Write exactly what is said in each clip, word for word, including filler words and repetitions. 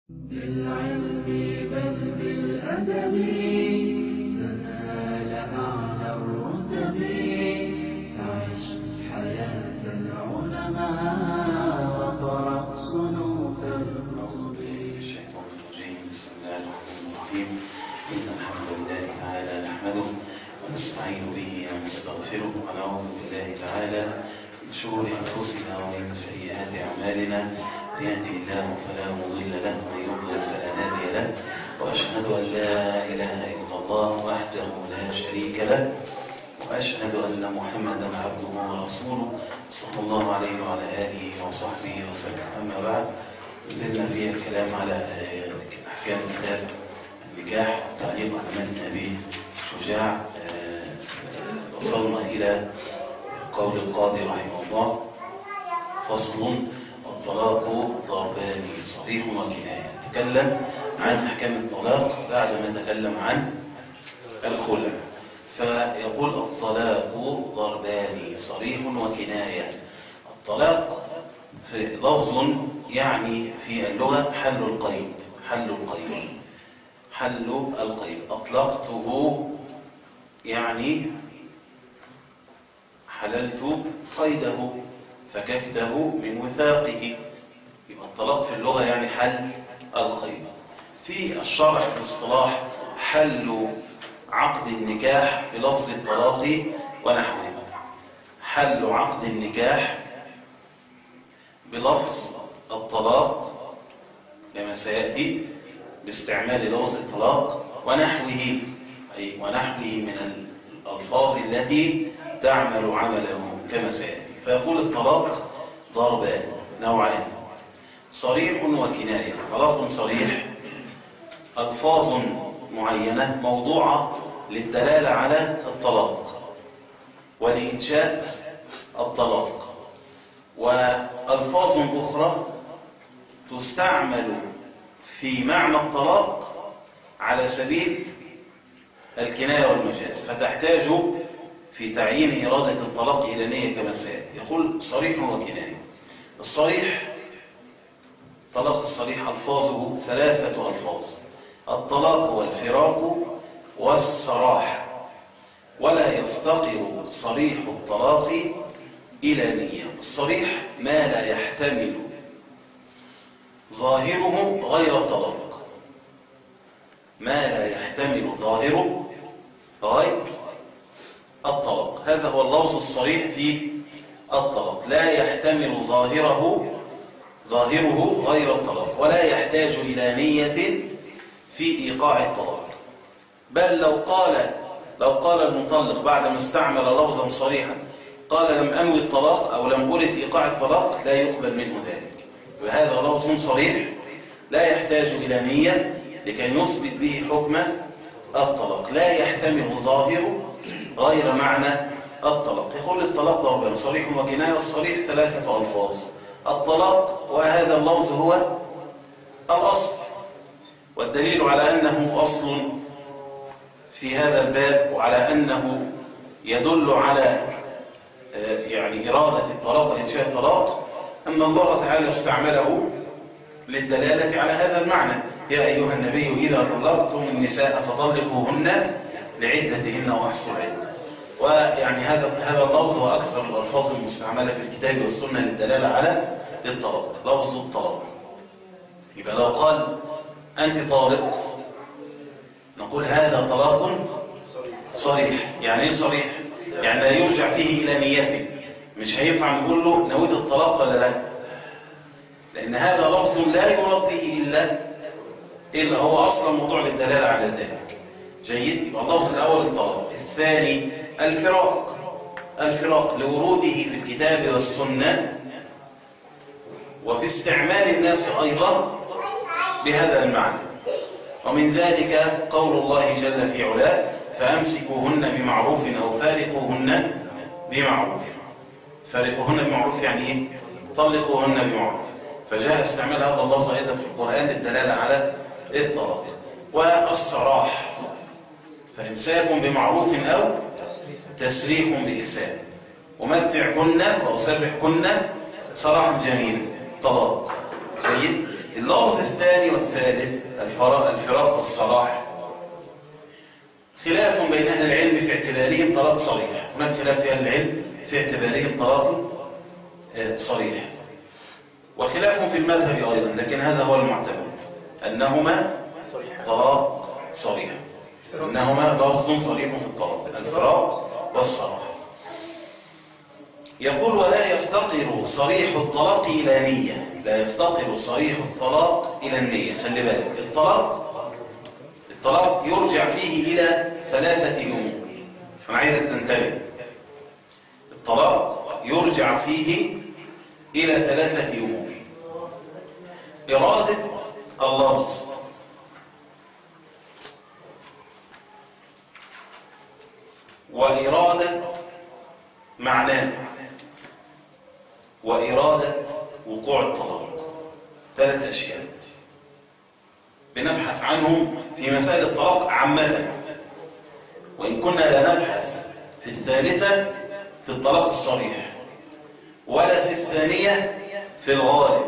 بالعلم بل بالأدب تنال أعلى الرتب. عش حياة العلماء وقرأ صنوف الكتب. الشيطان الرجيم. بسم الله الرحمن الرحيم. إن الحمد لله تعالى نحمده ونستعين به ونستغفره ونعوذ بالله تعالى من شرور أنفسنا ومن سيئات أعمالنا. من يهده الله فلا مضل له ومن يضلل فلا هادي له، وأشهد أن لا إله إلا الله وحده لا شريك له، وأشهد أن محمدا عبده ورسوله صلى الله عليه وعلى آله وصحبه وسلم. أما بعد، زلنا في الكلام على أحكام كتاب النكاح تعليق على متن أبي شجاع. وصلنا إلى قول القاضي رحمه الله: فصل: الطلاق ضربان صريح وكناية. تكلم عن أحكام الطلاق بعدما تكلم عن الخلع، فيقول: الطلاق ضربان صريح وكناية. الطلاق في لفظ يعني في اللغة حل القيد، حل القيد حل القيد. أطلقته يعني حللت قيده، فككته من وثاقه. يبقى الطلاق في اللغة يعني حل القيد. في الشرع في الاصطلاح حل عقد النكاح بلفظ الطلاق ونحوه. حل عقد النكاح بلفظ الطلاق كما سيأتي باستعمال لفظ الطلاق ونحوه، أي ونحوه من الألفاظ التي تعمل عمله كما سيأتي. فيقول: الطلاق ضربان نوعان: صريح وكناية. طلاق صريح ألفاظ معينة موضوعة للدلالة على الطلاق ولإنشاء الطلاق، وألفاظ أخرى تستعمل في معنى الطلاق على سبيل الكناية والمجاز، فتحتاج في تعيين إرادة الطلاق إلى نية كما سيأتي. يقول: صريح وكناية. الصريح، طلاق الصريح ألفاظه ثلاثة ألفاظ: الطلاق والفراق والسراح، ولا يفتقر صريح الطلاق إلى نية. الصريح ما لا يحتمل ظاهره غير الطلاق، ما لا يحتمل ظاهره غير الطلاق. هذا هو اللفظ الصريح في الطلاق: لا يحتمل ظاهره ظاهره غير الطلاق، ولا يحتاج إلى نية في إيقاع الطلاق. بل لو قال لو قال المطلق بعد ما استعمل لفظا صريحا قال: لم أنوي الطلاق أو لم أرد إيقاع الطلاق، لا يقبل منه ذلك. وهذا لفظ صريح لا يحتاج إلى نية لكي يثبت به حكم الطلاق، لا يحتمل ظاهره غير معنى الطلاق. يقول: الطلاق ضربان صريح وكناية. الصريح ثلاثة ألفاظ: الطلاق، وهذا اللفظ هو الأصل، والدليل على أنه أصل في هذا الباب وعلى أنه يدل على يعني إرادة الطلاق وإنشاء الطلاق أن الله تعالى استعمله للدلالة على هذا المعنى: يا أيها النبي إذا طلقتم النساء فطلقوهن لعدتهن وأحصوا العدة. ويعني هذا هذا اللفظ هو أكثر الألفاظ المستعملة في الكتاب والسنة للدلالة على الطلاق، لفظ الطلاق. يبقى لو قال: أنت طالق، نقول: هذا طلاق صريح. يعني إيه صريح؟ يعني لا يرجع فيه إلى نيته. مش هينفع نقول له نويت الطلاق ولا لا، لأن هذا لفظ لا يراد به إلا إلا هو أصلا موضوع للدلالة على ذلك. جيد. يبقى اللفظ الأول الطلاق. الثاني الفراق. الفراق لوروده في الكتاب والسنة وفي استعمال الناس أيضا بهذا المعنى. ومن ذلك قول الله جل في علاه: فأمسكوهن بمعروف أو فارقوهن بمعروف. فارقوهن بمعروف يعني إيه؟ طلقوهن بمعروف. فجاء استعمال هذا اللفظ أيضا في القرآن للدلالة على الطلاق. والسراح: فإمساك بمعروف أو تسريح بإحسان. ومتعكن وأسرحكن سراحا جميلا. طلاق. جيد. اللفظ الثاني والثالث الفراق والصلاح خلاف بين أهل العلم في اعتبارهم طلاق صريح. هناك خلاف في أهل العلم في اعتبارهم طلاق صريح، وخلاف في المذهب أيضا، لكن هذا هو المعتمد أنهما طلاق صريح، أنهما لفظ صريح في الطلاق، الفراق والصلاح. يقول ولا يفتقر صريح الطلاق إلى نية. لا يفتقر صريح الطلاق إلى النية. خلي بالك، الطلاق الطلاق يرجع فيه إلى ثلاثة أمور. أنا عايزك تنتبه. الطلاق يرجع فيه إلى ثلاثة أمور: إرادة اللفظ، وإرادة معناه، وإرادة وقوع الطلاق. ثلاث أشياء بنبحث عنهم في مسائل الطلاق عامة، وإن كنا لا نبحث في الثالثة في الطلاق الصريح، ولا في الثانية في الغالب.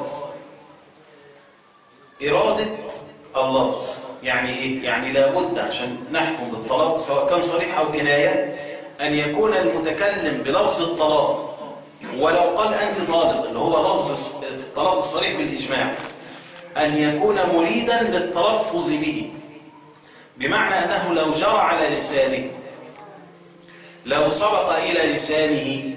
إرادة اللفظ يعني إيه؟ يعني لابد عشان نحكم بالطلاق سواء كان صريح أو كناية أن يكون المتكلم بلفظ الطلاق ولو قال أنت طالق، اللي هو لفظ الطلاق الصريح بالإجماع، أن يكون مريدا للتلفظ به، بمعنى أنه لو جرى على لسانه، لو سبق إلى لسانه.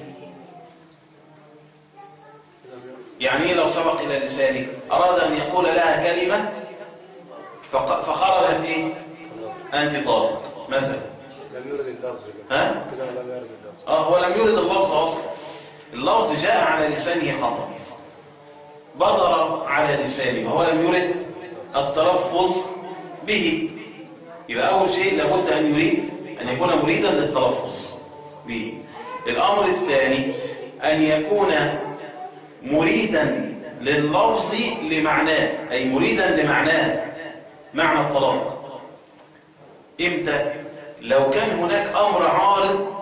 يعني إيه لو سبق إلى لسانه؟ أراد أن يقول لها كلمة فخرجت إيه؟ أنت طالق مثلا. لم يرد اللفظ. ها؟ كده لم يرد اللفظ. آه هو لم يرد اللفظ أصلا. اللفظ جاء على لسانه خطأ، بدر على لسانه، وهو لم يرد التلفظ به. يبقى أول شيء لابد أن يريد أن يكون مريدا للتلفظ به. الأمر الثاني أن يكون مريدا لللفظ لمعناه، أي مريدا لمعناه، معنى الطلاق. إمتى؟ لو كان هناك أمر عارض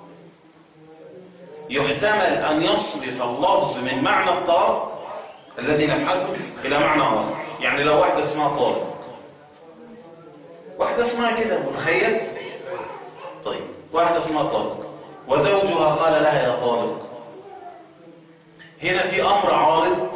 يحتمل أن يصرف اللفظ من معنى الطلاق الذي نبحثه إلى معنى آخر. يعني لو واحدة اسمها طالق، واحدة اسمها كده، متخيل؟ طيب واحدة اسمها طالق وزوجها قال لها يا طالق، هنا في أمر عارض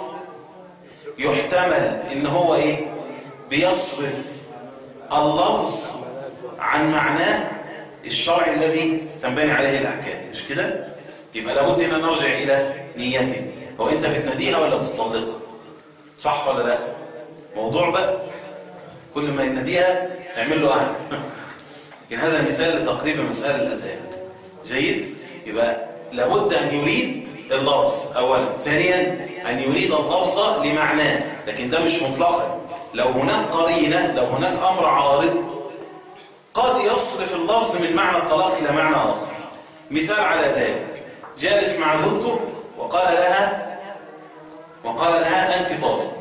يحتمل إن هو إيه؟ بيصرف اللفظ عن معناه الشرعي الذي تنبني عليه الأحكام، مش كده؟ يبقى لابد أن نرجع إلى نيته. هو أنت بتناديها ولا بتطلقها؟ صح ولا لا؟ موضوع بقى كل ما يناديها اعمل له أعلى. لكن هذا مثال لتقريب مسائل الأذان. جيد؟ يبقى لابد أن يريد اللفظ أولا. ثانيا أن يريد اللفظ لمعناه، لكن ده مش مطلقا. لو هناك قرينة، لو هناك أمر عارض قد يصرف اللفظ من معنى الطلاق إلى معنى آخر. مثال على ذلك: جالس مع زوجته وقال لها وقال لها أنت طالق.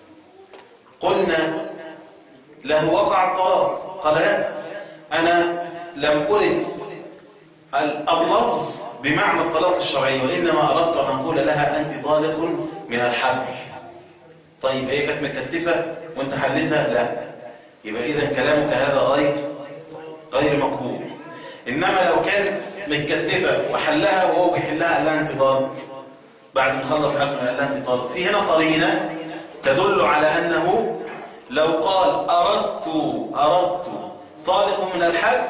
قلنا له وقع الطلاق. قال لا، أنا لم أرد اللفظ بمعنى الطلاق الشرعي، وإنما أردت أن أقول لها أنت طالق من الحبل. طيب هي كانت مكتفة وأنت حلتها؟ لا. يبقى إذا كلامك هذا غير غير مقبول. إنما لو كانت متكتفة وحلها وهو بيحلها قال لها أنت طالق، بعد ما خلص حلها قال لها أنت طالق، في هنا قرينة تدل على أنه لو قال أردت أردت طالق من الحد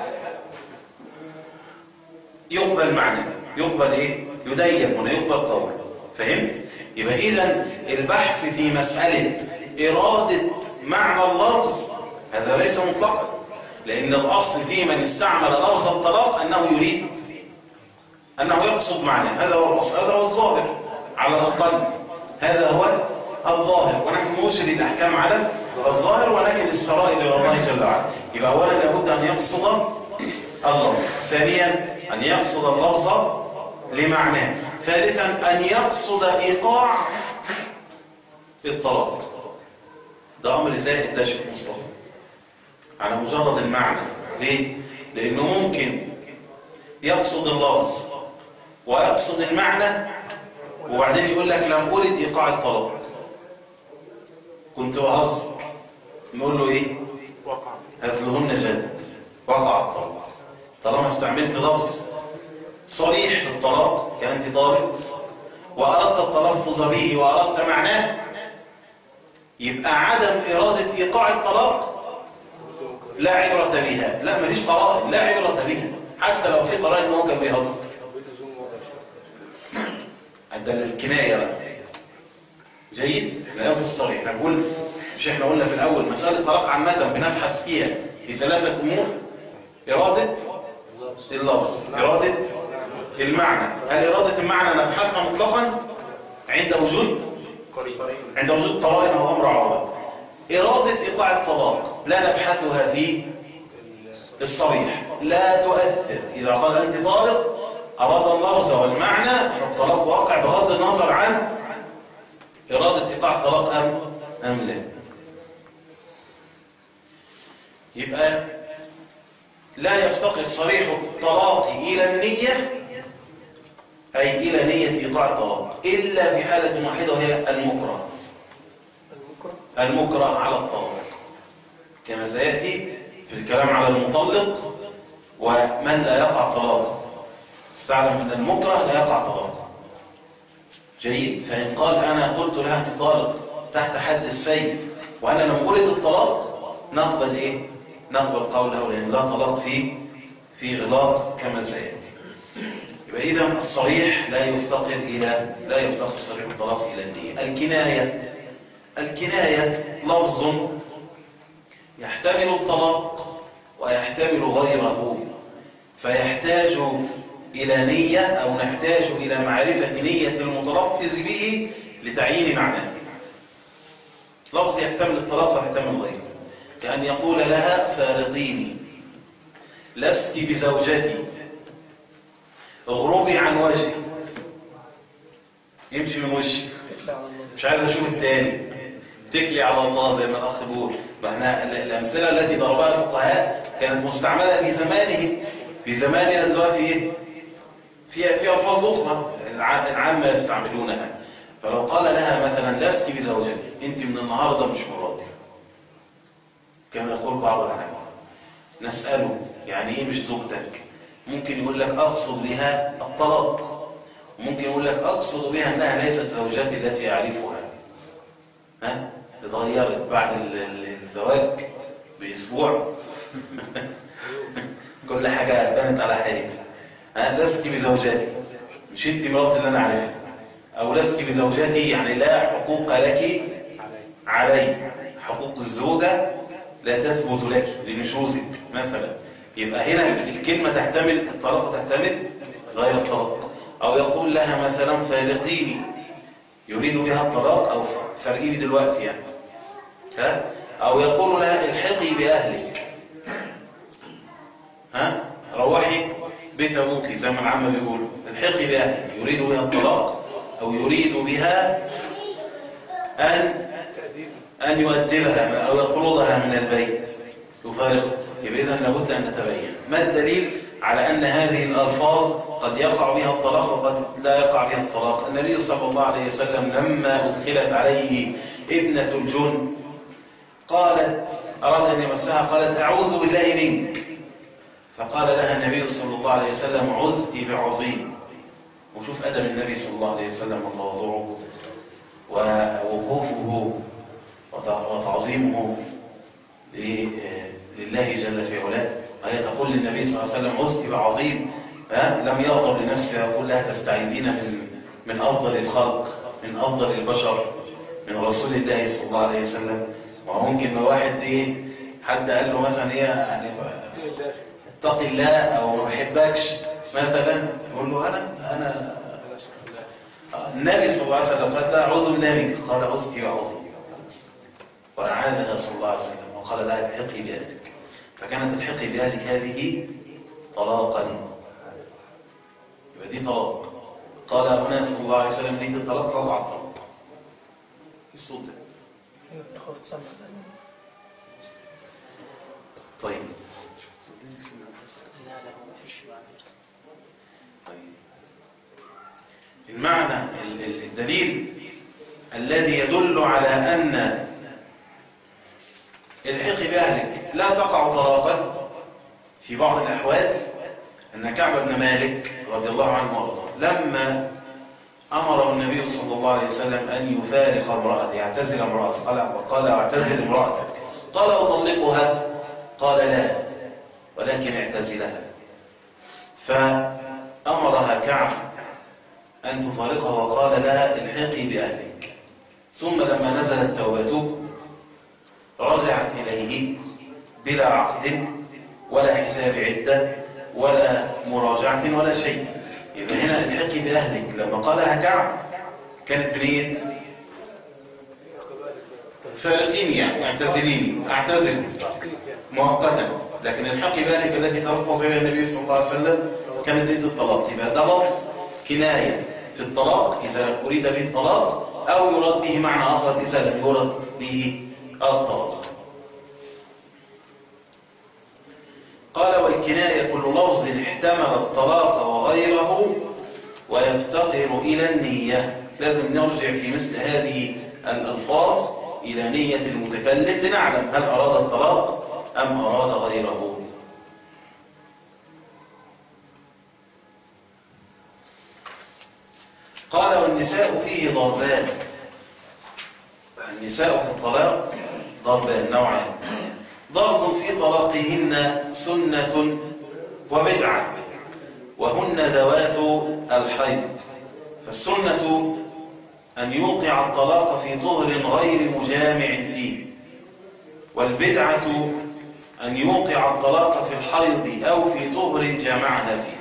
يقبل معنى، يقبل إيه؟ يدين هنا، يقبل قول. فهمت؟ يبقى إذن البحث في مسألة إرادة معنى اللفظ هذا ليس مطلقا، لأن الأصل في من استعمل لفظ الطلاق أنه يريد أنه يقصد معنى. هذا هو الأصل، هذا هو الظاهر على الأقل، هذا هو الظاهر. ونحن نرشد الأحكام على الظاهر ولكن السرائر إلى الله جل وعلا. يبقى أولا لابد أن يقصد اللفظ، ثانيا أن يقصد اللفظ لمعناه، ثالثا أن يقصد إيقاع الطلاق. ده أمر زائد ده شيء مصطفى على مجرد المعنى. ليه؟ لأنه ممكن يقصد اللفظ ويقصد المعنى وبعدين يقول لك لم أرد إيقاع الطلاق. كنت بهزر، نقول له ايه؟ وقع. هزلهن جد، وقع الطلاق. طالما استعملت لفظ صريح في الطلاق كأنت طالب وأردت التلفظ به وأردت معناه، يبقى عدم إرادة إيقاع الطلاق لا عبرة بها. لا مفيش قرائن، لا عبرة بها، حتى لو في قرائن إن هو كان بيهزر. ده الكناية بقى. جيد؟ لا في الصريح. نقول مش احنا قلنا في الأول مسألة الطلاق عامة بنبحث فيها في ثلاثة أمور: إرادة اللفظ، إرادة المعنى. هل إرادة المعنى نبحثها مطلقا عند وجود عند وجود قرائن أو أمر عارض؟ إرادة إيقاع الطلاق لا نبحثها في الصريح، لا تؤثر. إذا قال أنت طالق أراد اللفظ والمعنى فالطلاق واقع بغض النظر عن إرادة إيقاع الطلاق أم أم لا. يبقى لا يفتقر صريح الطلاق إلى النية، أي إلى نية إيقاع الطلاق، إلا في حالة واحدة وهي المكره. المكره على الطلاق كما سيأتي في الكلام على المطلق ومن لا يقع طلاق. استعلم أن المكره لا يقع طلاق. جيد؟ فإن قال أنا قلت لها أنت طالق تحت حد السيف وأنا لم أرد الطلاق، نقبل إيه؟ نقبل قوله، لأن لا طلاق في في غلاق كما سيأتي. يبقى إذا الصريح لا يفتقر إلى لا يفتقر صريح الطلاق إلى النية. الكناية الكناية لفظ يحتمل الطلاق ويحتمل غيره، فيحتاج إلى نية أو نحتاج إلى معرفة نية المتلفظ به لتعيين معناه. لفظ يحتمل الطلاق ويحتمل غيره، كأن يقول لها فارقيني، لست بزوجتي، اغربي عن وجهي، يمشي من وجهي، مش عايز اشوف التاني، اتكلي على الله زي ما الاخ بيقول. احنا الامثله التي ضربها الفقهاء كانت مستعمله في زمانهم، في زماننا دلوقتي ايه؟ فيها فيها الفاظ اخرى العامه يستعملونها. فلو قال لها مثلا لست بزوجتي، انت من النهارده مش مراتي، كما يقول بعض العلماء، نساله يعني ايه مش زوجتك؟ ممكن يقول لك اقصد بها الطلاق، وممكن يقول لك اقصد بها انها ليست زوجتي التي اعرفها، ها اتغيرت بعد الزواج باسبوع كل حاجه بانت على حقيقتها. ها لست بزوجتي، مش انت مراتي اللي انا عارفها، او لست بزوجتي يعني لا حقوق لك علي، حقوق الزوجه لا تثبت لك لنشوزك مثلا. يبقى هنا الكلمه تحتمل الطلاق وتحتمل غير الطلاق. او يقول لها مثلا فارقيني، يريد بها الطلاق او فرقيني دلوقتي يعني، ها. او يقول لها الحقي باهلك، ها روحي بيت ابوك زي ما العامه بيقولوا، الحقي باهلك، يريد بها الطلاق او يريد بها ان ان يؤدبها او يطردها من البيت، يفارقها. يبقى اذا لابد ان نتبين ما الدليل على ان هذه الالفاظ قد يقع بها الطلاق وقد لا يقع بها الطلاق. النبي صلى الله عليه وسلم لما أدخلت عليه ابنة الجن قالت أراد أن يمسها، قالت أعوذ بالله منك، فقال لها النبي صلى الله عليه وسلم عزت بعظيم. وشوف أدب النبي صلى الله عليه وسلم وتواضعه ووقوفه وتعظيمه لله جل في علاه. وهي تقول للنبي صلى الله عليه وسلم عزت بعظيم، لم يغضب لنفسه يقول لها تستعيذين من من أفضل الخلق، من أفضل البشر، من رسول الله صلى الله عليه وسلم. وممكن ما واحد ايه حد قال له مثلا ايه يعني اتق الله او ما بحبكش مثلا، يقول له انا انا النبي صلى الله عليه وسلم قال لا اعوذ بالله منك، قال عزتي وعظيم، واعاذنا صلى الله عليه وسلم وقال لا الحقي باهلك. فكانت الحقي باهلك هذه طلاقا، يبقى دي طلاق. قال ابونا صلى الله عليه وسلم ليه الطلاق؟ وقع الطلاق. الصوت ده طيب. طيب المعنى الدليل الذي يدل على أن الحقي بأهلك لا تقع طلاقا في بعض الأحوال. أن كعب بن مالك رضي الله عنه وارضاه لما أمره النبي صلى الله عليه وسلم أن يفارق امرأته يعتزل امرأته قال قال اعتزل امرأتك قال أطلقها قال لا ولكن اعتزلها. فأمرها كعب أن تفارقها وقال لها الحقي بأهلك. ثم لما نزلت توبته رجعت إليه بلا عقد ولا حساب عدة ولا مراجعة ولا شيء. يبقى هنا الحقي بأهلك لما قالها كعب كانت بنية فارقيني يعني اعتزليني اعتزل مؤقتا، لكن الحقي بأهلك التي تلفظ بها النبي صلى الله عليه وسلم كانت بنية الطلاق. يبقى ده لفظ كناية في الطلاق إذا أريد به الطلاق، أو يراد به معنى آخر إذا لم يرد به الطلاق. قال والكناية كل لفظ احتمل الطلاق وغيره ويفتقر إلى النية. لازم نرجع في مثل هذه الألفاظ إلى نية المتكلم لنعلم هل أراد الطلاق أم أراد غيره. قال والنساء فيه ضربان. النساء في الطلاق ضربان نوعان. ضرب في طلاقهن سنة وبدعة وهن ذوات الحيض. فالسنة أن يوقع الطلاق في طهر غير مجامع فيه، والبدعة أن يوقع الطلاق في الحيض أو في طهر جامعها فيه.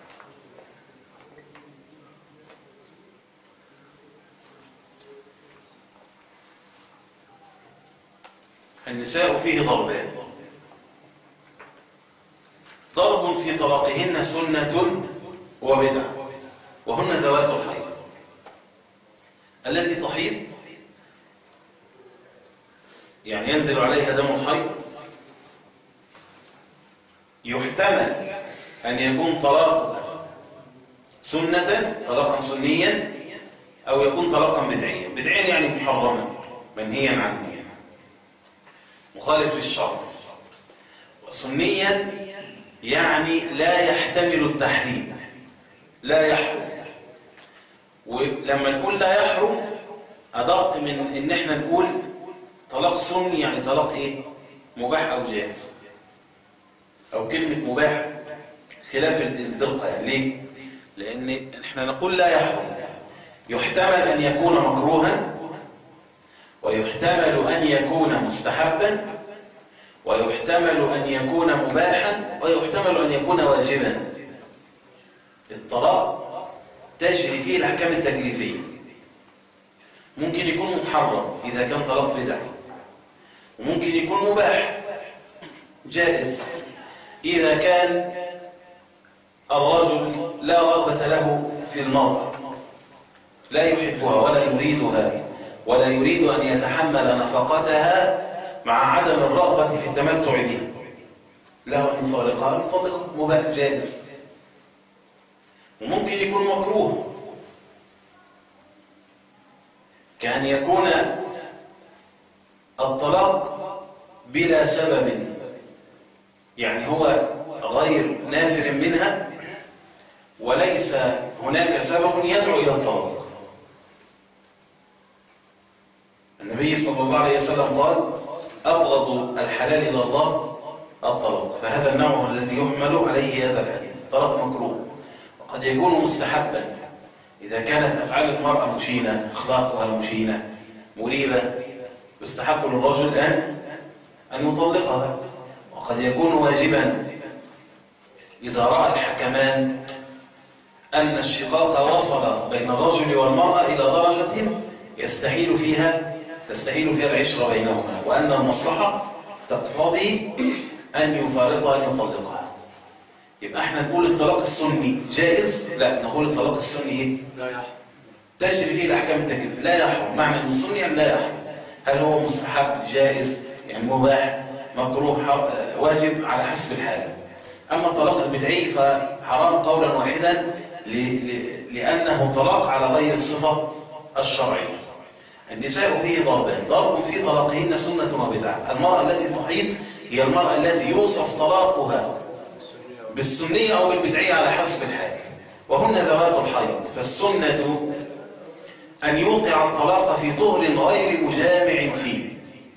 النساء فيه ضربان. ضرب في طلاقهن سنة وبدعة وهن ذوات الحيض. التي تحيض يعني ينزل عليها دم الحيض يحتمل أن يكون طلاق سنة طلاقا سنيا أو يكون طلاقا بدعيا. بدعيا يعني محرما منهيا عنه مخالف للشرع. وسنيا يعني لا يحتمل التحريم لا يحرم. ولما نقول لا يحرم أدق من إن احنا نقول طلاق سني يعني طلاق ايه مباح أو جائز، أو كلمة مباح خلاف الدقة. يعني ليه؟ لأن احنا نقول لا يحرم يحتمل أن يكون مكروها ويحتمل أن يكون مستحبا ويحتمل أن يكون مباحا ويحتمل أن يكون واجبا. الطلاق تجري فيه الأحكام التكليفية. ممكن يكون محرم إذا كان طلاق بدعي، وممكن يكون مباح جائز إذا كان الرجل لا رغبة له في المرأة، لا يحبها ولا يريدها ولا يريد أن يتحمل نفقتها مع عدم الرغبة في التمتع به، له أن يفارقها يطلقها مباح جائز. وممكن يكون مكروه كأن يكون الطلاق بلا سبب، يعني هو غير نافر منها وليس هناك سبب يدعو إلى الطلاق. النبي صلى الله عليه وسلم قال أبغض الحلال إلى الله الطلاق، فهذا النوع الذي يحمل عليه هذا الحديث طلاق مكروه. وقد يكون مستحبا إذا كانت أفعال المرأة مشينة، أخلاقها مشينة مريبة، يستحب للرجل أن أن يطلقها. وقد يكون واجبا إذا رأى الحكمان أن الشقاق وصل بين الرجل والمرأة إلى درجة يستحيل فيها تستحيل فيها العشرة بينهما، وأن المصلحة تقتضي أن يفارقها أن يطلقها. يبقى احنا نقول الطلاق السني جائز؟ لا، نقول الطلاق السني لا يحرم تجري فيه الأحكام التكليفية لا يحرم. معنى أنه سني يعني لا يحرم. هل هو مستحب جائز يعني مباح مكروه واجب على حسب الحالة. أما الطلاق البدعي فحرام قولا واحدا لأنه طلاق على غير الصفة الشرعية. النساء فيه ضربان، ضرب في طلاقهن سنة وبدعة. المرأة التي تحيض هي المرأة التي يوصف طلاقها بالسنية أو بالبدعية على حسب الحال، وهن ذوات الحيض. فالسنة أن يوقع الطلاق في طهر غير مجامع فيه.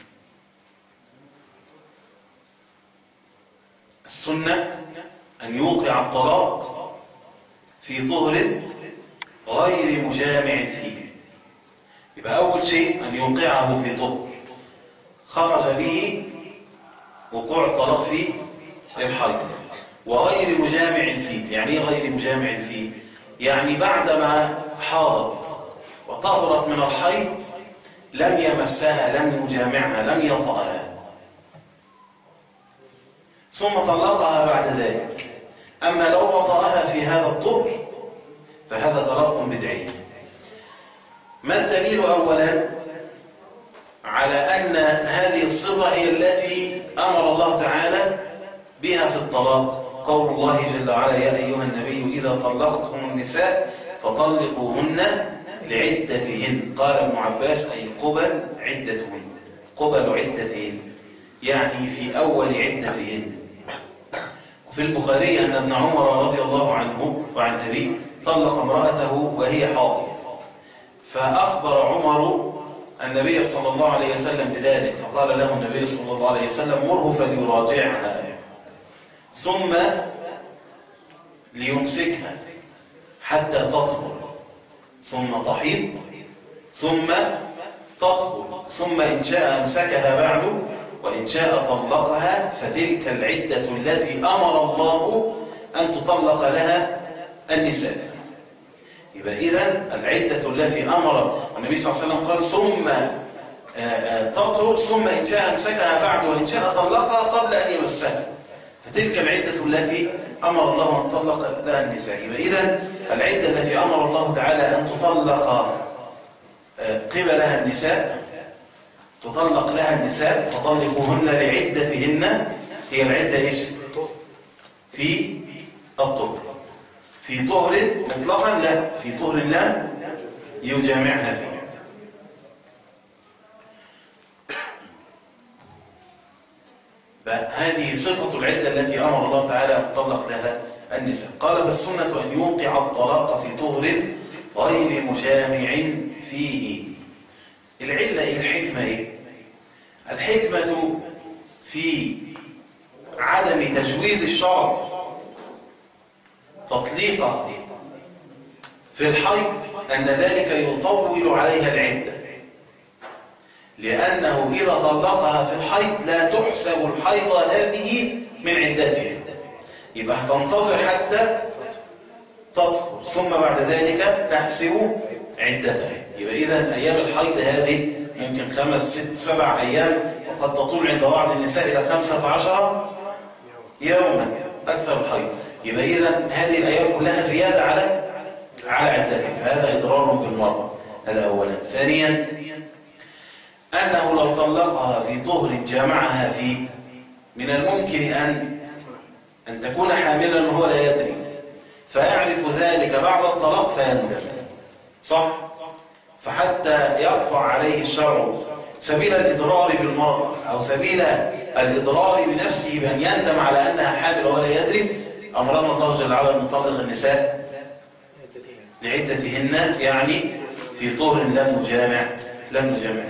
السنة أن يوقع الطلاق في طهر غير مجامع فيه. يبقى أول شيء أن يوقعه في طهر خرج به وقوع الطلاق في الحيض، وغير مجامع فيه. يعني ايه غير مجامع فيه؟ يعني بعدما حاضت وطهرت من الحيض لم يمسها، لم يجامعها، لم يطأها، ثم طلقها بعد ذلك. أما لو وطأها في هذا الطهر فهذا طلاق بدعي. ما الدليل أولا على أن هذه الصفة هي التي أمر الله تعالى بها في الطلاق؟ قول الله جل وعلا: يا أيها النبي إذا طلقتم النساء فطلقوهن لعدتهن. قال ابن عباس: أي قبل عدتهن، قبل عدتهن، يعني في أول عدتهن. وفي البخاري أن ابن عمر رضي الله عنه وعن أبيه طلق امرأته وهي حائض، فأخبر عمر النبي صلى الله عليه وسلم بذلك، فقال له النبي صلى الله عليه وسلم: مره فليراجعها، ثم ليمسكها حتى تطهر، ثم تحيض، ثم تطهر، ثم إن شاء أمسكها بعد، وإن شاء طلقها، فتلك العدة التي أمر الله أن تطلق لها النساء. يبقى إذن العدة التي أمر النبي صلى الله عليه وسلم قال: ثم تطهر، ثم إن شاء أمسكها بعد، وإن شاء طلقها قبل أن يمسها، فتلك العدة التي أمر الله أن تطلق لها النساء. يبقى إذن العدة التي أمر الله تعالى أن تطلق قبلها النساء، تطلق لها النساء، فطلقوهن لعدتهن، هي العدة إيش؟ في الطهر. في طهر مطلقا لا، في طهر لا يجامعها فيه. هذه صفة العدة التي أمر الله تعالى أن تطلق لها النساء. قال: فالسنة أن يوقع الطلاق في طهر غير مجامع فيه. العلة إيه؟ الحكمة إيه؟ الحكمة في عدم تجويز الشرع تطليقه في الحيض أن ذلك يطول عليها العدة، لأنه إذا طلقها في الحيض لا تحسب الحيض هذه من عدتها، يبقى تنتظر حتى تطهر، ثم بعد ذلك تحسب عدتها. يبقى إذن أيام الحيض هذه ممكن خمس ست سبع أيام، وقد تطول عند بعض النساء إلى خمسة عشر يوما أكثر الحيض. يبقى إذن هذه الأيام كلها زيادة على على عدتها، فهذا إضرار بالمرأة. هذا أولا. ثانيا أنه لو طلقها في طهر جامعها فيه من الممكن أن أن تكون حاملا وهو لا يدري، فيعرف ذلك بعد الطلاق فيندم، صح؟ فحتى يرفع عليه الشرع سبيل الإضرار بالمرأة أو سبيل الإضرار بنفسه بأن يندم على أنها حامل ولا يدري، أمرنا الله جل وعلا أن نطلق النساء لعدتهن، يعني في طهر لم نجامع لم نجامع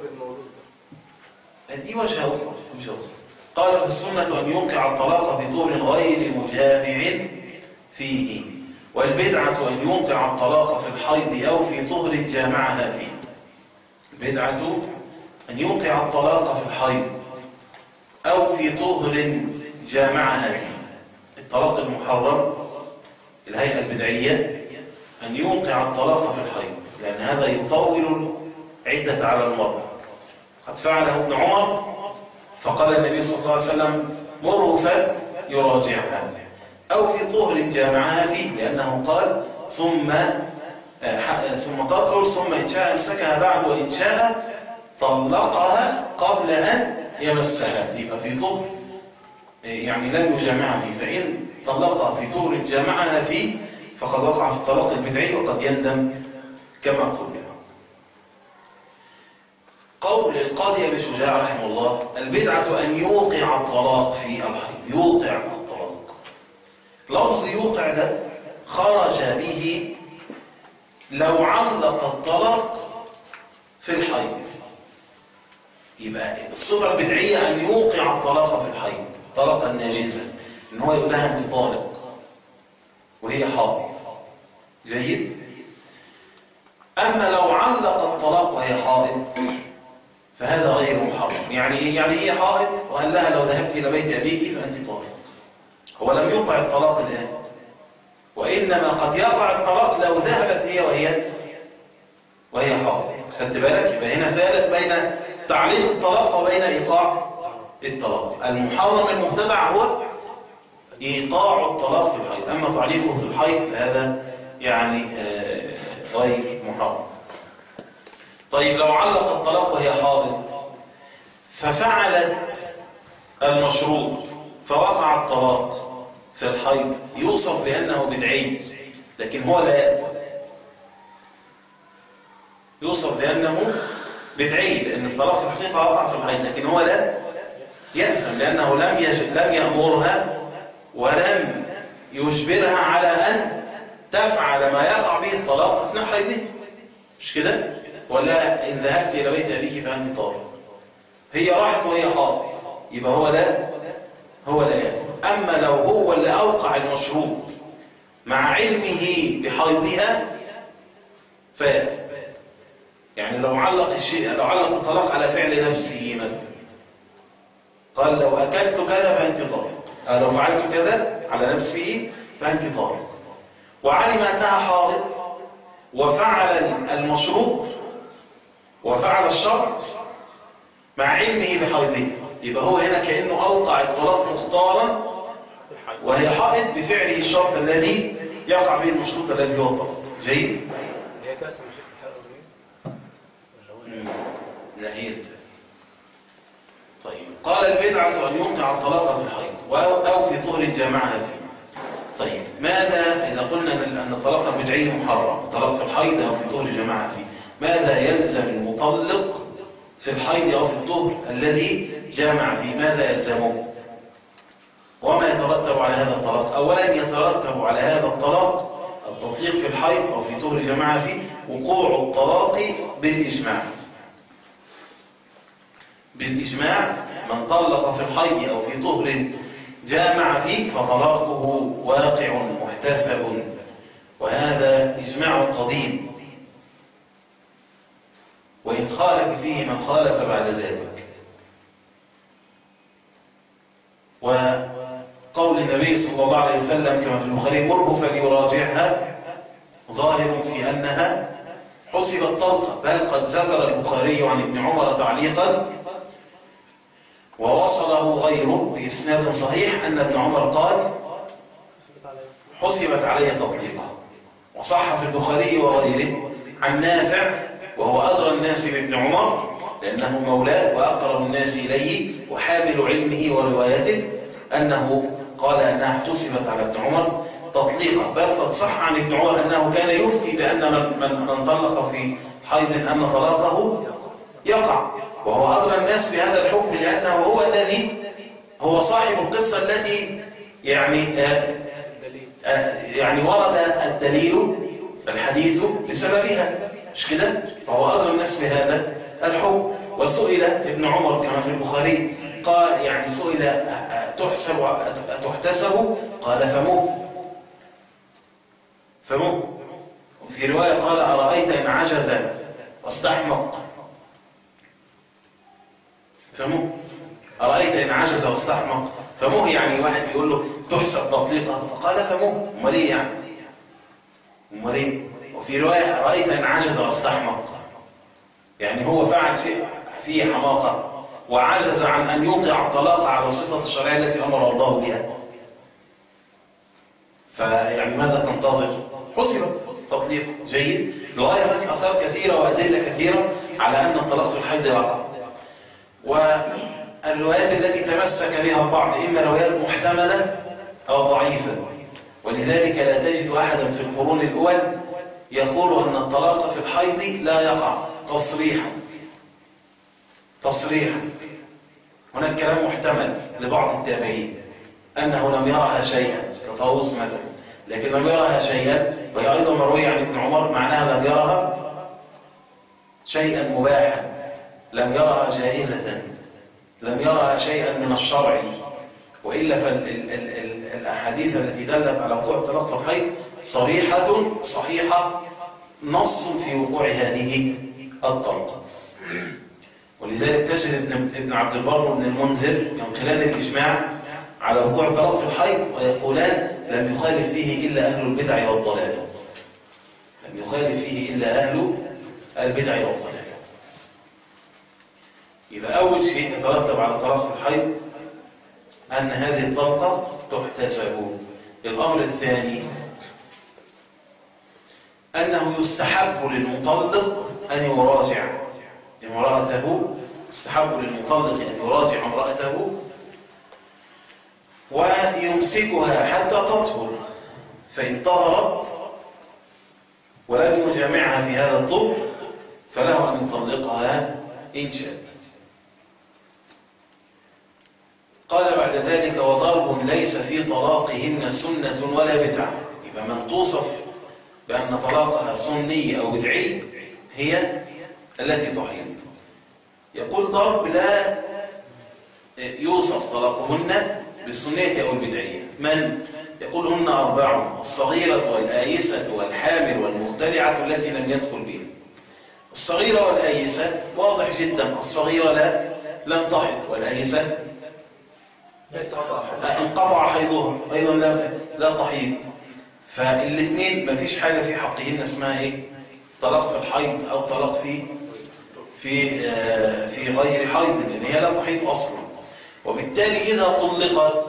دي وجه أخرى. قال: في السنة أن يوقع الطلاق في طهر غير مجامع فيه. والبدعة أن يوقع الطلاق في الحيض أو في طهر جامعها فيه. البدعة أن يوقع الطلاق في الحيض أو في طهر جامعها فيه. الطلاق المحرم الهيئة البدعية أن يوقع الطلاق في الحيض، لأن هذا يطول عدة على المرأة. قد فعله ابن عمر، فقال النبي صلى الله عليه وسلم: مروا فليراجعها. أو في طهر جامعها فيه، لأنه قال: ثم ثم تطهر، ثم إن شاء امسكها بعد، وإن شاء طلقها قبل أن يمسها. يبقى في طهر يعني لم يجامعها فيه، فإن طلقها في طهر جامعها فيه فقد وقع في الطلاق البدعي وقد يندم كما قلنا. قول القاضي أبي شجاع رحمه الله: البدعة أن يوقع الطلاق في الحيض. يوقع الطلاق، لفظ يوقع ده خرج به لو علق الطلاق في الحيض. يبقى الصفة البدعية أن يوقع الطلاق في الحيض طلاقا ناجزا، إن هو يقول لها أنت طالق وهي حائض. جيد. أما لو علق الطلاق وهي حائض فهذا غير محرم. يعني إيه؟ يعني هي حائض وقال لها لو ذهبت إلى بيت أبيك فأنت طالق. هو لم يوقع الطلاق الآن، وإنما قد يقع الطلاق لو ذهبت هي وهي وهي حائض. خدت بالك؟ يبقى هنا فارق بين تعليق الطلاق وبين إيقاع الطلاق. المحرم المبتدع هو إيقاع الطلاق في الحيض، أما تعليقه في الحيض فهذا يعني غير محرم. طيب لو علق الطلاق وهي حائض ففعلت المشروط فوقع الطلاق في الحيض، يوصف بأنه بدعي، لكن هو لا يأثم. يوصف بأنه بدعي لأن الطلاق في الحقيقة وقع في الحيض، لكن هو لا يأثم لأنه لم يجب لم يأمرها ولم يجبرها على أن تفعل ما يقع به الطلاق أثناء حيضها. مش كده؟ ولا إن ذهبت إلى بيت أبيك فأنت طالق. هي راحت وهي حائض، يبقى هو لا هو لا يأثم. أما لو هو اللي أوقع المشروط مع علمه بحيضها فيأثم. يعني لو علق الشيء لو علق الطلاق على فعل نفسه مثلا، قال لو أكلت كذا فأنت طالق، أو لو فعلت كذا على نفسه فأنت طالق، وعلم أنها حائض وفعل المشروط وفعل الشرط مع علمه بحيضه، يبقى هو هنا كأنه أوقع الطلاق مختارا وهي حائض بفعله الشرط الذي يقع به المشروط الذي هو الطلاق. جيد؟ هي كاسة مش الحائض دي؟ لا هي الكاسة. طيب قال البدعة أن يوقع الطلاق في الحيض أو في طهر جامعها فيه. طيب ماذا إذا قلنا أن الطلاق البدعي محرم، الطلاق في الحيض أو في طهر جامعها فيه، ماذا يلزم المطلق في الحيض أو في الطهر الذي جامع فيه؟ ماذا يلزمه؟ وما يترتب على هذا الطلاق؟ أولا يترتب على هذا الطلاق التطليق في الحيض أو في طهر جامعها فيه وقوع الطلاق بالإجماع. بالإجماع من طلق في الحيض أو في طهر جامع فيه فطلاقه واقع محتسب، وهذا إجماع قديم، وإن خالف فيه من خالف بعد ذلك. وقول النبي صلى الله عليه وسلم كما في البخاري: قرب فليراجعها، ظاهر في أنها حسبت طلقة. بل قد ذكر البخاري عن ابن عمر تعليقا ووصله غيره بإسناد صحيح أن ابن عمر قال: حسبت علي تطليقة. وصح في البخاري وغيره عن نافع وهو أدرى الناس بابن عمر لأنه مولاه وأقرب الناس إليه وحامل علمه وروايته، أنه قال أنها احتسبت على ابن عمر تطليقة. بل قد صح عن ابن عمر أنه كان يفتي بأن من, من, من طلق في حيض أن طلاقه يقع، وهو أدرى الناس بهذا الحكم لأنه هو الذي هو صاحب القصة التي يعني آه آه يعني ورد الدليل الحديث لسببها. مش كده؟ فهو أدرى الناس بهذا الحكم. وسئل ابن عمر كما في البخاري قال يعني سئل: تحسب تحتسب؟ قال: فمه فمه. وفي رواية قال: أرأيت إن عجز واستحمق؟ فمه. أرأيت إن عجز واستحمق؟ فمه يعني واحد بيقول له تحسب تطليقة فقال: فمه. أمال إيه يعني؟ أمال إيه؟ وفي رواية: أرأيت إن عجز واستحمق، يعني هو فعل شيء فيه حماقة وعجز عن أن يوقع الطلاق على الصفة الشرعية التي أمر الله بها، فيعني ماذا تنتظر؟ حسبت تطليق. جيد. لغاية هناك آثار كثيرة وأدلة كثيرة على أن الطلاق في الحيض وقع. والروايات التي تمسك بها البعض إما روايات محتملة أو ضعيفة، ولذلك لا تجد أحدا في القرون الأول يقول أن الطلاق في الحيض لا يقع تصريحا، تصريحا. هنا الكلام محتمل لبعض التابعين أنه لم يرها شيئا كطاووس مثلا، لكن لم يرها شيئا، وهي أيضا مروية عن ابن عمر معناها لم يرها شيئا مباحا، لم يرها جائزة، لم يرها شيئا من الشرع، وإلا فالأحاديث التي دلت على وقوع الطلاق في الحيض صريحة صحيحة نص في وقوع هذه الطلقة. ولذلك تجد ابن عبد البر وابن المنذر ينقلان الإجماع على وقوع الطلاق في الحيض ويقولان لم يخالف فيه إلا أهل البدع والضلال، لم يخالف فيه إلا أهل البدع والضلال. يبقى أول شيء يترتب على الطلاق في الحيض أن هذه الطلقة تحتسب. الأمر الثاني أنه يستحب للمطلق أن يراجع امرأته، يستحب للمطلق أن يراجع امرأته ويمسكها حتى تطهر، فإن طهرت ولم يجامعها في هذا الطهر فله أن يطلقها إن شاء. قال بعد ذلك وضرب ليس في طلاقهن سنة ولا بدعة. يبقى من توصف بأن طلاقها سني أو بدعي هي التي تحيض. يقول ضرب لا يوصف طلاقهن بالسنية أو البدعية. من يقول هن أربع: الصغيرة والآيسة والحامل والمختلعة التي لم يدخل بها. الصغيرة والآيسة واضح جدا، الصغيرة لا لم تحض، والآيسة انقطع حيضها أيضا لا لا تحيض. فالاثنين ما فيش حاجة في حقهن اسمها ايه؟ طلاق في الحيض أو طلاق في في آه في غير حيض، لأن هي لا تحيض أصلا. وبالتالي إذا طلقت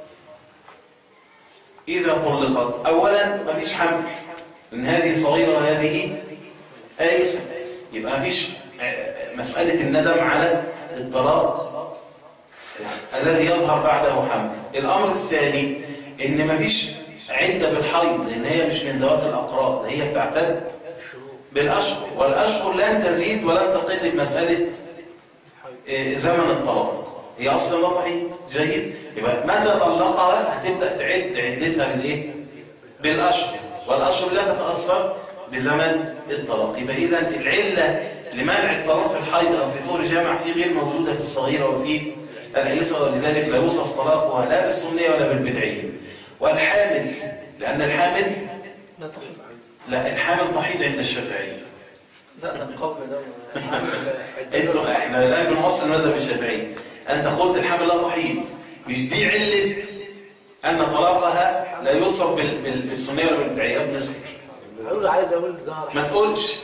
إذا طلقت أولا ما فيش حمل، لأن هذه صغيرة وهذه آيسة، يبقى ما فيش مسألة الندم على الطلاق الذي يظهر بعده حمل. الأمر الثاني إن ما فيش عدة بالحيض، لأن هي مش من ذوات الأقراء، هي بتعتد بالأشهر، والأشهر لن تزيد ولن تقل بمسألة زمن الطلاق، هي أصلا لا تحيض. جيد. يبقى متى طلقها هتبدأ تعد عدتها بالإيه؟ بالأشهر، والأشهر لا تتأثر بزمن الطلاق. يبقى إذن العلة لمنع الطلاق في الحيض أو في طور جامع في غير موجودة في الصغيرة وفي الآيسة، ولذلك لا يوصف طلاقها لا بالسنية ولا بالبدعية. والحامل، لأن الحامل لا تحيض. لا الحامل تحيض عند الشافعية. لا ده القول ده انتوا احنا الآن بنوصل المذهب الشافعي. أنت قلت الحامل لا تحيض، مش دي علة أن طلاقها لا يوصف بالسنية ولا بالبدعية. بنسكت اقول عايز اقول ظهر ما تقولش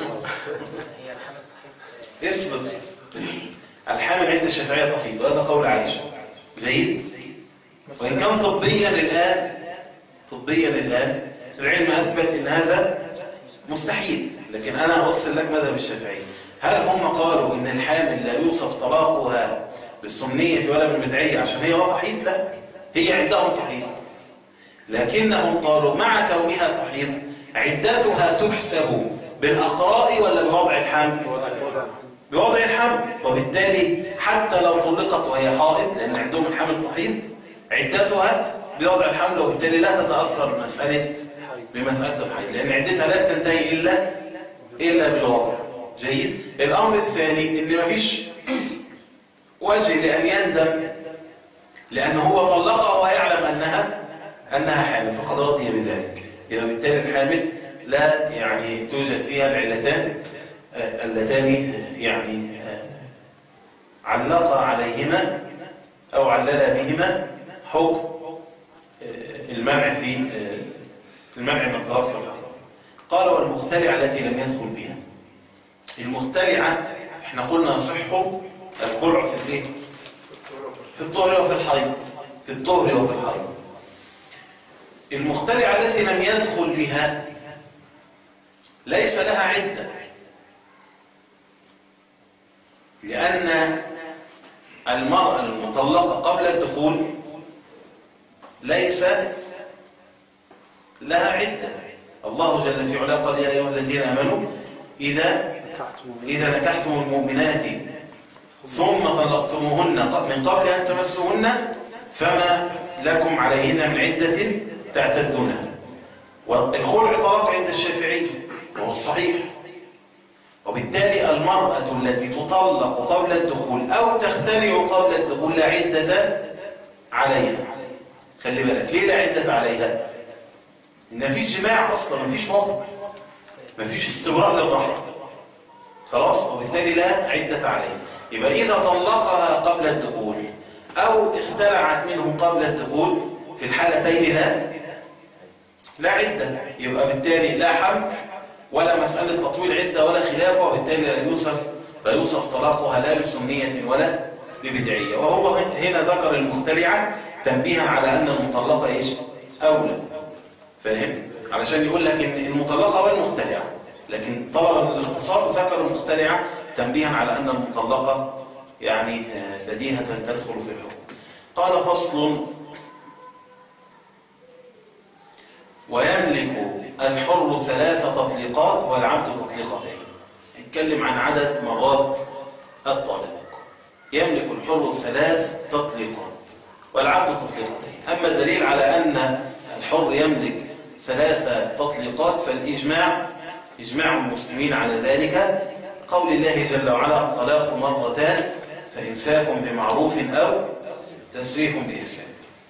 اصبر. الحامل عند الشافعية تحيض، وهذا قول عائشة. جيد. وإن كان طبيا الآن طبيا الآن العلم أثبت إن هذا مستحيل، لكن أنا أوصل لك مذهب الشافعي. هل هم قالوا إن الحامل لا يوصف طلاقها بالسنية ولا بالبدعية عشان هي لا تحيض؟ لا، هي عندهم تحيض، لكنهم قالوا مع كونها تحيض عدتها تحسب بالأقراء ولا بوضع الحمل؟ بوضع الحمل. وبالتالي حتى لو طلقت وهي حائض، لأن عندهم الحمل تحيض، عدتها بوضع الحمل، وبالتالي لا تتأثر بمسألة بمسألة الحيض، لأن عدتها لا تنتهي إلا إلا بالوضع. جيد. الأمر الثاني إن مفيش وجه لأن يندم، لأنه هو طلقها ويعلم أنها أنها حامل فقد رضي بذلك. إذا بالتالي الحامل لا يعني توجد فيها العلتان اللتان يعني علق عليهما أو علل بهما حكم المنع في المنع من طلاق في الحيض. قال والمخترعة التي لم يدخل بها. المخترعة احنا قلنا يصح الخلع في الايه؟ في الطهر وفي الحيض، في الطهر وفي الحيض. المخترعة التي لم يدخل بها ليس لها عدة، لأن المرأة المطلقة قبل الدخول ليس لها عدة. الله جل في علاه قال يا أيها الذين آمنوا إذا إذا نكحتم المؤمنات ثم طلقتموهن من قبل أن تمسوهن فما لكم عليهن من عدة تعتدونها. والخلع طلاق عند الشافعي وهو الصحيح، وبالتالي المرأة التي تطلق قبل الدخول أو تختلع قبل الدخول لا عدة عليها. خلي بالك ليه لا عدة عليها؟ إن مفيش جماع أصلا، مفيش وضع، مفيش استبراء للرحم، خلاص، وبالتالي لا عدة عليها. يبقى إذا طلقها قبل الدخول أو اختلعت منه قبل الدخول في الحالتين لا لا عدة، يبقى بالتالي لا حمل ولا مسألة تطويل عدة ولا خلافه، وبالتالي لا يوصف لا يوصف طلاقها لا لسنية ولا لبدعية. وهو هنا ذكر المختلعة تنبيها على أن المطلقة إيش؟ أولى، فاهم؟ علشان يقول لك إن المطلقة والمختلعة، لكن طبعا الاختصار ذكر المختلعة تنبيها على أن المطلقة يعني بديهة تدخل في الحكم. قال فصل: ويملك الحر ثلاث تطليقات والعبد تطليقتين. نتكلم عن عدد مرات الطلاق. يملك الحر ثلاث تطليقات والعبد تطليقتين. أما الدليل على أن الحر يملك ثلاث تطليقات فالإجماع إجماع المسلمين على ذلك قول الله جل وعلا: الطلاق مرتان فإمساك بمعروف أو تسريح بإحسان.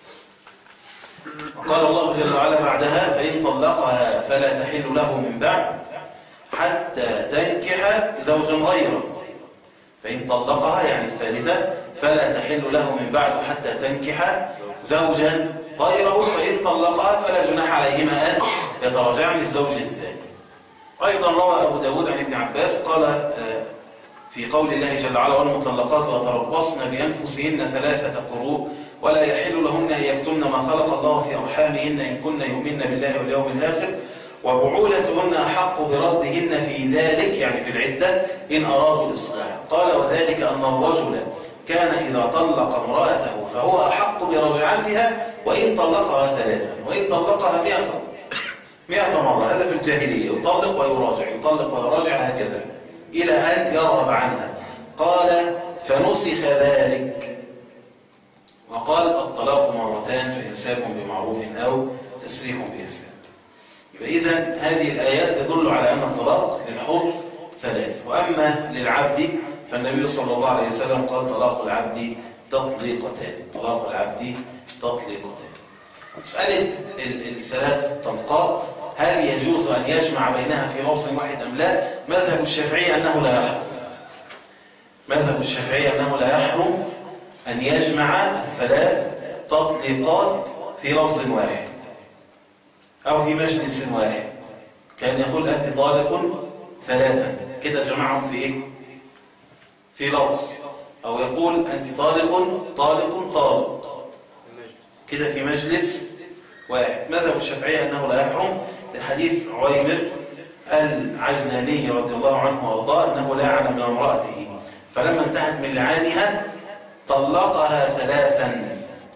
وقال الله جل وعلا بعدها: فإن طلقها فلا تحل له من بعد حتى تنكح زوجا غيره. فإن طلقها يعني الثالثة فلا تحل له من بعد حتى تنكح زوجا غيره، فإن طلقها فلا جناح عليهما أن يتراجعا للزوج الثاني. أيضا روى أبو داود عن ابن عباس قال في قول الله جل وعلا: والمطلقات يتربصن بأنفسهن ثلاثة قروء ولا يحل لهن أن يكتمن ما خلق الله في أرحامهن إن كن يؤمن بالله واليوم الآخر وبعولتهن أحق بردهن في ذلك يعني في العدة إن أرادوا الإصلاح. قال: وذلك أن الرجل كان إذا طلق امرأته فهو أحق برجعتها وإن طلقها ثلاثا وإن طلقها مئة مئة مرة. هذا في الجاهلية، يطلق ويراجع يطلق ويراجع هكذا إلى أن يرغب عنها. قال: فنسخ ذلك وقال: الطلاق مرتان فإمساك بمعروف أو تسريح بإحسان. يبقى إذن هذه الآيات تدل على أن الطلاق للحر ثلاث. وأما للعبد فالنبي صلى الله عليه وسلم قال: طلاق العبد تطليقتان. طلاق العبد تطليقتان. مسألة الثلاث طلقات هل يجوز أن يجمع بينها في لفظ واحد أم لا؟ مذهب الشافعي أنه لا يحرم. مذهب الشافعي أنه لا يحرم أن يجمع الثلاث تطليقات في لفظ واحد أو في مجلس واحد. كان يقول: أنت طالق ثلاثا، كده جمعهم في إيه؟ في لفظ. أو يقول: أنت طالق طالق طالق، كده في مجلس واحد. مذهب الشافعي أنه لا يحرم لحديث عويمر العجلاني رضي الله عنه وارضاه أنه لاعن من امرأته فلما انتهت من لعانها طلقها ثلاثا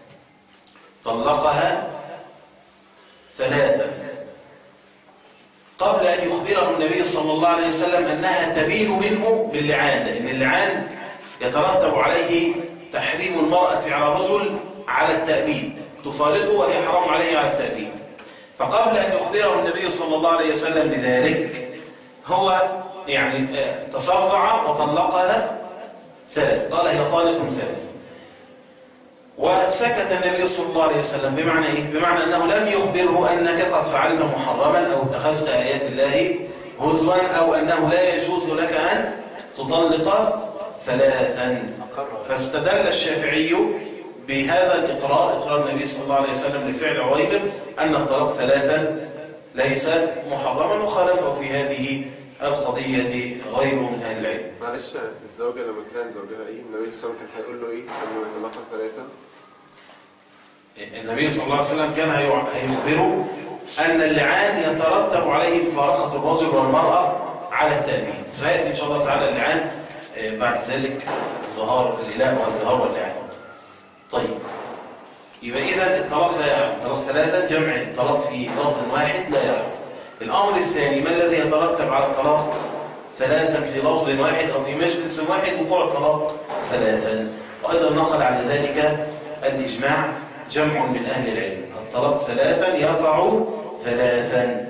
طلقها ثلاثا قبل أن يخبره النبي صلى الله عليه وسلم أنها تبين منه باللعان، لأن اللعان يترتب عليه تحريم المرأة على الرجل على التأبيد، تفارقه وهي حرام عليه على التأبيد. فقبل أن يخبره النبي صلى الله عليه وسلم بذلك هو يعني تصرع وطلقها ثلاث، قال: هي طالق ثلاث. وسكت النبي صلى الله عليه وسلم. بمعنى إيه؟ بمعنى أنه لم يخبره أنك قد فعلت محرما أو اتخذت آيات الله هزوا أو أنه لا يجوز لك أن تطلق ثلاثا. فاستدل الشافعي بهذا الإقرار، إقرار النبي صلى الله عليه وسلم لفعل عويمر أن الطلاق ثلاثا ليس محرما، وخالفه في هذه القضية غير من أهل العلم. معلش، الزوجة لما كان زوجها إيه؟ النبي صلى الله عليه وسلم كان هيقول له إيه لما يطلقها ثلاثا؟ النبي صلى الله عليه وسلم كان هيخبره أن اللعان يترتب عليه مفارقة الرجل والمرأة على التأبيد. سيأتي إن شاء الله تعالى اللعان بعد ذلك الظهار الإله والظهار واللعان. طيب، يبقى إذا الطلاق لا يحرم. طلاق ثلاثة جمع الطلاق في لفظ واحد لا يحرم. الأمر الثاني: ما الذي يترتب على الطلاق ثلاثا في لفظ واحد أو في مجلس واحد؟ وقوع الطلاق ثلاثا. وأيضا نقل على ذلك الإجماع جمع من أهل العلم، الطلاق ثلاثا يقع ثلاثا.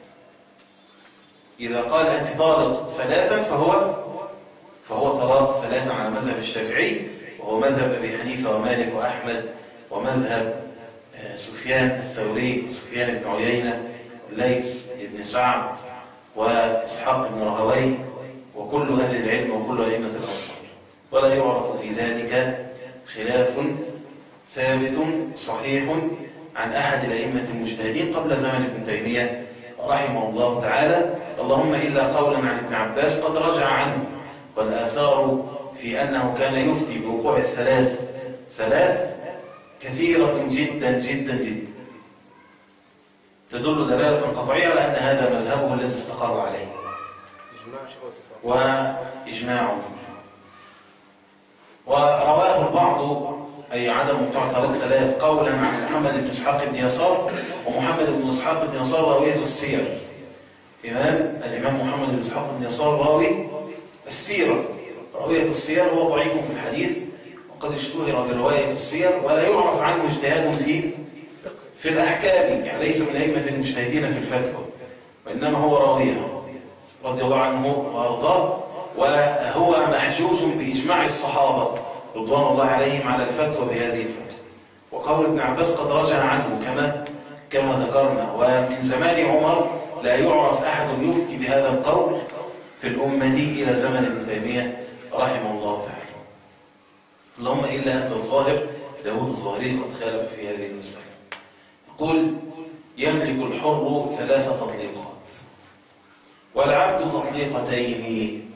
إذا قال أنت طالق ثلاثا فهو فهو طلاق ثلاثا على مذهب الشافعي، وهو مذهب أبي حنيفة ومالك وأحمد ومذهب سفيان الثوري وسفيان بن عيينة والليث بن سعد وإسحاق بن راهويه وكل أهل العلم وكل أئمة الأنصار. ولا يعرف في ذلك خلاف ثابت صحيح عن أحد الأئمة المجتهدين قبل زمن ابن تيمية رحمه الله تعالى، اللهم إلا قولا عن ابن عباس قد رجع عنه، والآثار في أنه كان يفتي بوقوع الثلاث ثلاث كثيرة جدا جدا جدا تدل دلالة قطعية على أن هذا مذهبه الذي استقر عليه وإجماع. ورواه البعض أي عدم وقوع طلاق ثلاث قولا عن محمد بن إسحاق بن يسار، ومحمد بن إسحاق بن يسار راوية السير، إمام الإمام محمد بن إسحاق بن يسار راوي السيرة، راوية السير هو ضعيف في الحديث وقد اشتهر برواية السير، ولا يعرف عنه اجتهاد في في الأحكام، يعني ليس من أئمة المجتهدين في الفتوى، وإنما هو راويه رضي الله عنه وأرضاه، وهو محجوز بإجماع الصحابة رضوان الله عليهم على الفتوى بهذه الفتوى. وقول ابن عباس قد رجع عنه كما كما ذكرنا، ومن زمان عمر لا يعرف أحد يفتي بهذا القول في الأمة إلى زمن ابن تيمية رحمه الله تعالى، اللهم إلا أن الظاهر داود الظاهري قد خالف في هذه المسألة. يقول يملك الحر ثلاث تطليقات والعبد تطليقتين،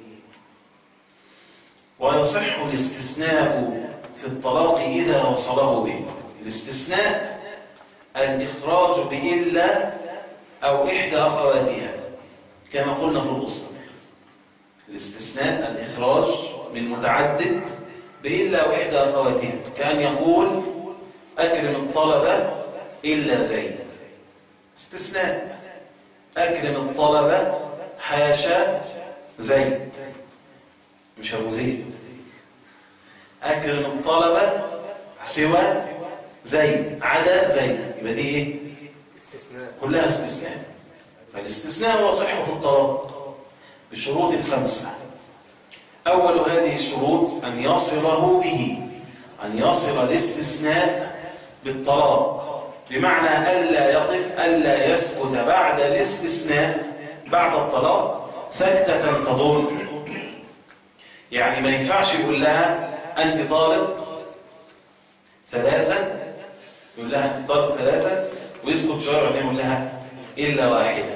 ويصح الاستثناء في الطلاق إذا وصله به. الاستثناء الإخراج بإلا أو إحدى أخواتها كما قلنا في الأصول. الاستثناء الإخراج من متعدد بإلا أو إحدى أخواتها، كان يقول أكرم الطلبة إلا زيد، استثناء أكرم الطلبة حاشا زيد، مش أبو زيد، أكرم الطلبة سوى زيد عدا زيد، يبقى دي إيه؟ استثناء، كلها استثناء. فالاستثناء هو صحة الطلاق بشروط خمسة. أول هذه الشروط أن يصله به، أن يصل الاستثناء بالطلاق، بمعنى ألا يقف ألا يسكت بعد الاستثناء بعد الطلاق سكتة تضر. يعني ما ينفعش يقول لها أنت طالق ثلاثا، يقول لها أنت طالق ثلاثا ويسكت شوية وبعدين يقول لها إلا واحدة،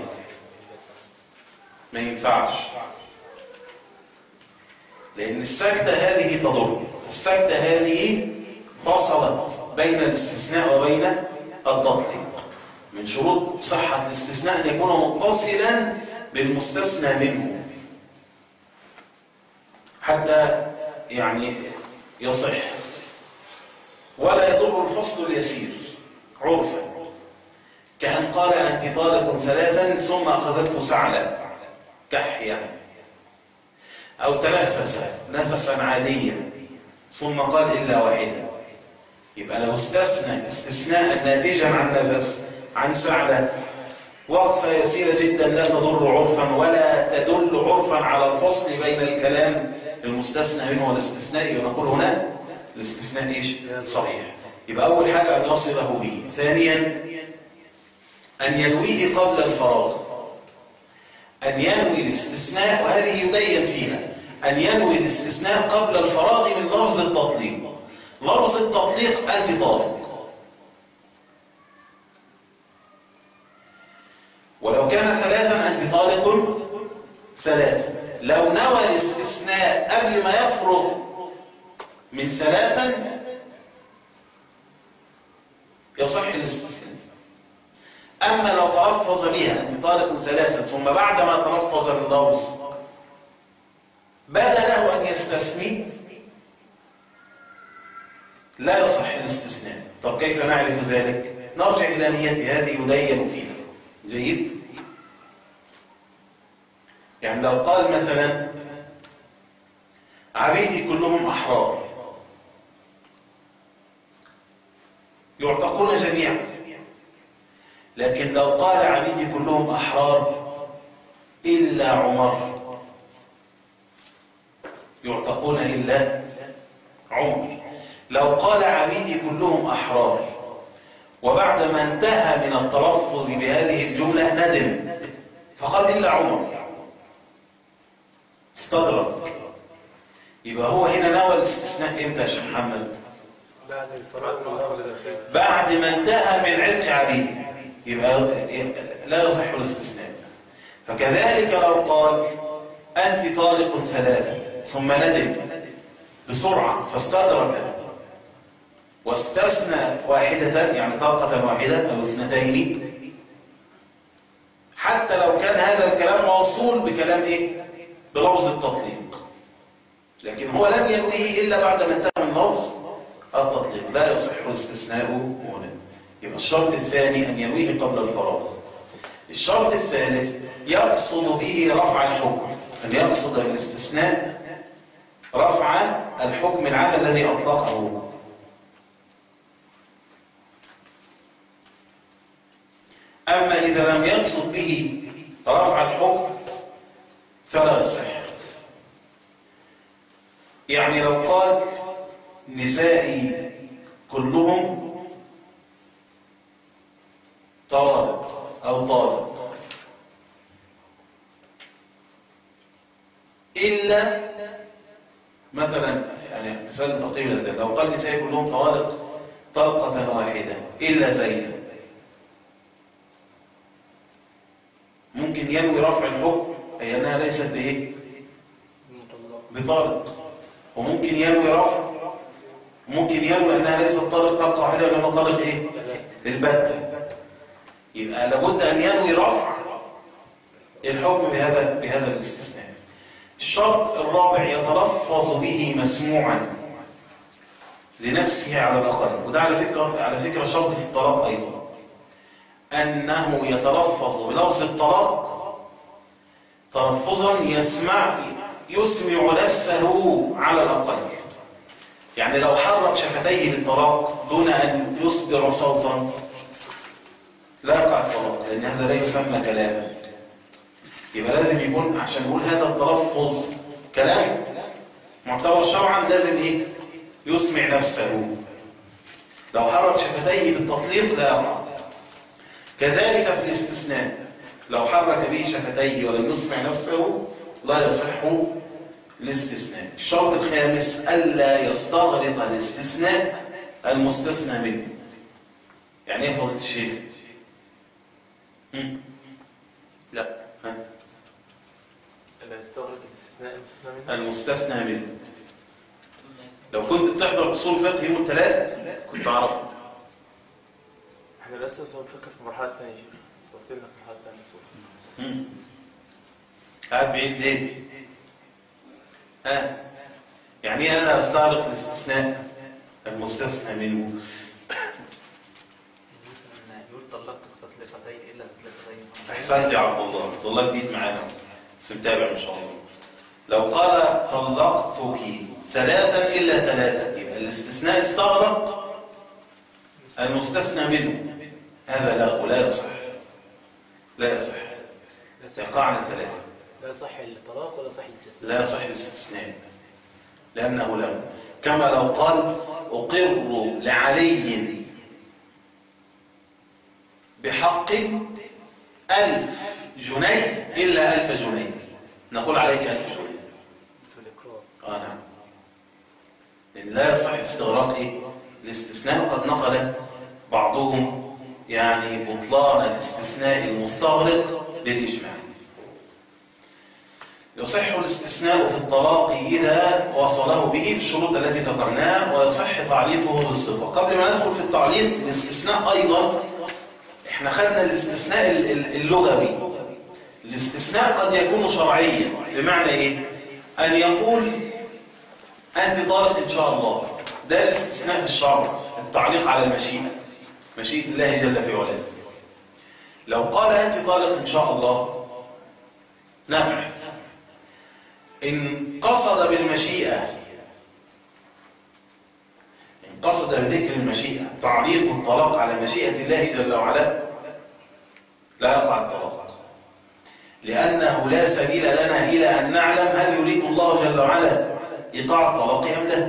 ما ينفعش، لأن السكتة هذه تضر. السكتة هذه فصلت بين الاستثناء وبين التطليق. من شروط صحة الاستثناء أن يكون متصلا بالمستثنى منه حتى يعني يصح، ولا يضر الفصل اليسير عرفا، كأن قال أنت طالق ثلاثا ثم أخذته سعلة كح يعني، أو تنفس نفسا عاديا ثم قال إلا واحدا، يبقى لو استثنى استثناء ناتجا عن نفس عن سعلة وقفة يسيرة جدا لا تضر عرفا ولا تدل عرفا على الفصل بين الكلام المستثنى منه والاستثناء، ونقول هنا الاستثناء ايش؟ صحيح. يبقى أول حاجة أن يصله به. ثانيا أن ينويه قبل الفراغ، أن ينوي الاستثناء، وهذه يبين فيها أن ينوي الاستثناء قبل الفراغ من لفظ التطليق. لفظ التطليق أنت طالق، ولو كان ثلاثا أنت طالق ثلاثا. لو نوى الاستثناء قبل ما يفرغ من ثلاثا يصح الاستثناء. أما لو تلفظ بها أنت طالق ثلاثا ثم بعد ما تلفظ باللفظ بدا له أن يستثني لا يصح الاستثناء. طب كيف نعرف ذلك؟ نرجع إلى نيته، هذه يدين فيها. جيد؟ يعني لو قال مثلا عبيدي كلهم أحرار يعتقون جميعا. لكن لو قال عبيدي كلهم أحرار إلا عمر يعتقون إلا عمر. لو قال عبيدي كلهم أحرار وبعدما انتهى من التلفظ بهذه الجملة ندم فقال إلا عمر استدرك. يبقى هو هنا نوى الاستثناء امتى يا شيخ محمد؟ بعد الفراغ من اللفظ الأخير. بعد ما انتهى من عتق عبيدي يبقى لا يصح الاستثناء. فكذلك لو قال أنت طالق ثلاثة ثم ندم بسرعة فاستدرك واستثنى واحدة يعني طلقة واحدة أو اثنتين حتى لو كان هذا الكلام موصول بكلام إيه؟ بلفظ التطليق، لكن هو لم ينويه إلا بعد ما انتهى من لفظ التطليق لا يصح الاستثناء هنا. يبقى الشرط الثاني أن ينويه قبل الفراغ. الشرط الثالث يقصد به رفع الحكم، أن يقصد الاستثناء رفع الحكم العام الذي أطلقه. أما إذا لم يقصد به رفع الحكم فلا يصح. يعني لو قال نسائي كلهم طالق أو طالق إلا مثلا يعني مثال تقريبا زي لو قال نسائي كلهم طالق طلقة واحدة إلا زينب ممكن ينوي رفع الحكم أي أنها ليست بإيه؟ بطالق. وممكن ينوي رفع ممكن ينوي أنها ليست طالق طلقة واحدة وإنما طالق إيه؟ للبتة. يبقى لابد أن ينوي رفع الحكم بهذا بهذا الاستثناء. الشرط الرابع يتلفظ به مسموعا لنفسه على الأقل، وده على فكرة على فكرة شرط في الطلاق أيضا، أنه يتلفظ بلفظ الطلاق تلفظا يسمع يسمع نفسه على الأقل. يعني لو حرك شفتيه للطلاق دون أن يصدر صوتا لا يقع الطلاق، لأن هذا لا يسمى كلاما. يبقى لازم يكون عشان نقول هذا التلفظ كلام معتبر شرعا لازم إيه؟ يسمع نفسه. لو حرك شفتيه بالتطليق لا يقع. كذلك في الاستثناء لو حرك به شفتيه ولم يسمع نفسه لا يصح الاستثناء. الشرط الخامس ألا يستغرق الاستثناء المستثنى منه. يعني ايه فضيلة الشيخ؟ لا ها ألا يستغرق الاستثناء المستثنى منه المستثنى منه. لو كنت بتحضر اصول فقه يوم الثلاث كنت عرفت. احنا لسه اصول فقه في مرحلة ثانية شيخ، وصلنا في مرحلة ثانية اصول. قاعد بعيد ليه؟ ها يعني ايه انا استغرق الاستثناء المستثنى منه؟ يقول طلقت ثلاثتين الا ثلاثتين. احسنت يا عبد الله، عبد الله جديد معانا بس متابع ان شاء الله. لو قال طلقتك ثلاثا الا ثلاثا يبقى الاستثناء استغرق المستثنى منه. هذا لا ولا يصح لا يصح يقع عن الثلاثه. لا يصح الطلاق ولا صح الاستثناء. لا يصح الاستثناء لأنه لم. كما لو قال أقر لعلي بحق ألف جنيه إلا ألف جنيه نقول عليك ألف جنيه. آه نعم. لأن لا يصح استغراق إيه؟ الاستثناء. قد نقل بعضهم يعني بطلان الاستثناء المستغرق للإجماع. يصح الاستثناء في الطلاق إذا وصله به بالشروط التي ذكرناها، ويصح تعليقه بالصفة. قبل ما ندخل في التعليق الاستثناء أيضا احنا خدنا الاستثناء اللغوي. الاستثناء قد يكون شرعيا بمعنى ايه؟ أن يقول أنت طالق إن شاء الله، ده الاستثناء في الشرع، التعليق على المشيئة، مشيئة الله جل في علاه. لو قال أنت طالق إن شاء الله نبحث إن قصد بالمشيئة إن قصد بذكر المشيئة تعليق الطلاق على مشيئة الله جل وعلا لا يقع الطلاق، لأنه لا سبيل لنا إلى أن نعلم هل يريد الله جل وعلا إيقاع الطلاق أم لا.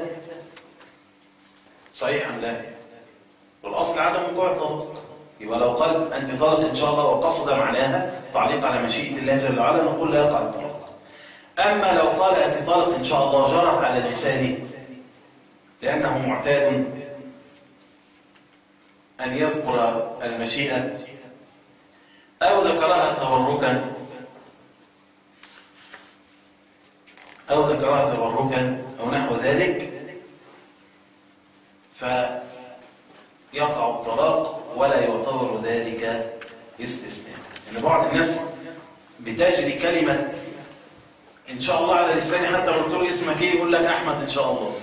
صحيح أم لا؟ والأصل عدم وقوع الطلاق. يبقى لو قال أنت طالق إن شاء الله وقصد معناها تعليق على مشيئة الله جل وعلا نقول لا يقع الطلاق. أما لو قال أنت طالق إن شاء الله جرت على لسانه لأنه معتاد أن يذكر المشيئة أو ذكرها تبركا أو ذكرها تبركا أو نحو ذلك فيقع الطلاق ولا يعتبر ذلك استثناء. يعني بعض الناس بتجري كلمة إن شاء الله على لساني، حتى لو قلت له اسمك إيه يقول لك أحمد إن شاء الله.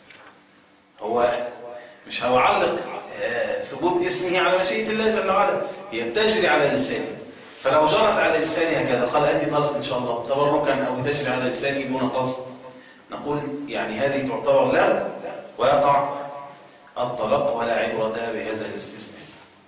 هو مش هيعلق ثبوت اسمه على مشيئة الله جل وعلا، هي بتجري على لساني. فلو جرت على لساني هكذا قال أنت طلق إن شاء الله تبركا أو تجري على لساني دون قصد، نقول يعني هذه تعتبر لا ويقع الطلاق ولا عبرة بهذا الاستثناء.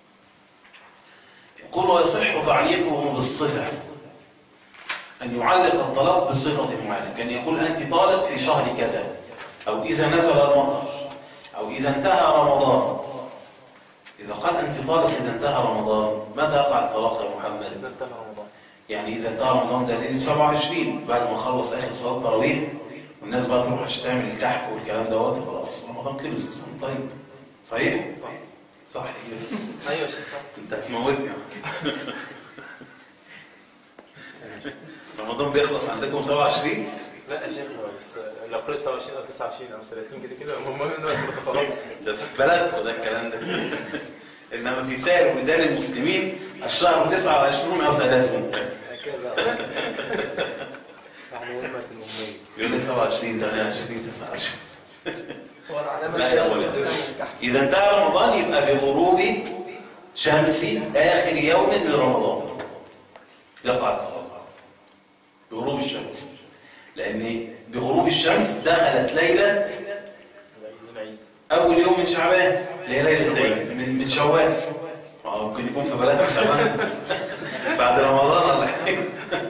يقول ويصح تعليقه بالصفة، أن يعلق الطلاق بصفة معينة، كان يقول أنت طالق في شهر كذا، أو إذا نزل المطر، أو إذا انتهى رمضان. إذا قال أنت طالق إذا انتهى رمضان، متى يقع الطلاق يا محمد؟ إذا انتهى رمضان. يعني إذا انتهى رمضان ده ليلة سبعة وعشرين بعد ما خلص آخر صلاة التراويح والناس بقى تروح عشان تعمل الكحك والكلام دوت، خلاص رمضان خلص. طيب صحيح؟ صح كده. أيوة شيخ صح. أنت هتموتني. رمضان بيخلص عندكم سبعة وعشرين؟ لا يا شيخ بس لو خلص سبعة وعشرين أو تسعة وعشرين أو ثلاثين كده كده المهم إنه يخلص خلاص. ده في بلدكم ده الكلام ده. إنما في سائر بلدان المسلمين الشهر تسعة وعشرين أو ثلاثين. هكذا. يعني أمة الأمية. يقول لك سبعة وعشرين ثمانية وعشرين تسعة وعشرين. لا يا ولد. إذا انتهى رمضان يبقى بغروب شمس آخر يوم من رمضان يقع الطلاق بغروب الشمس، لأن بغروب الشمس دخلت ليلة أول يوم من شعبان اللي هي ليلة العيد من من شوال. ممكن يكون في بلدك شعبان بعد رمضان ولا حاجة.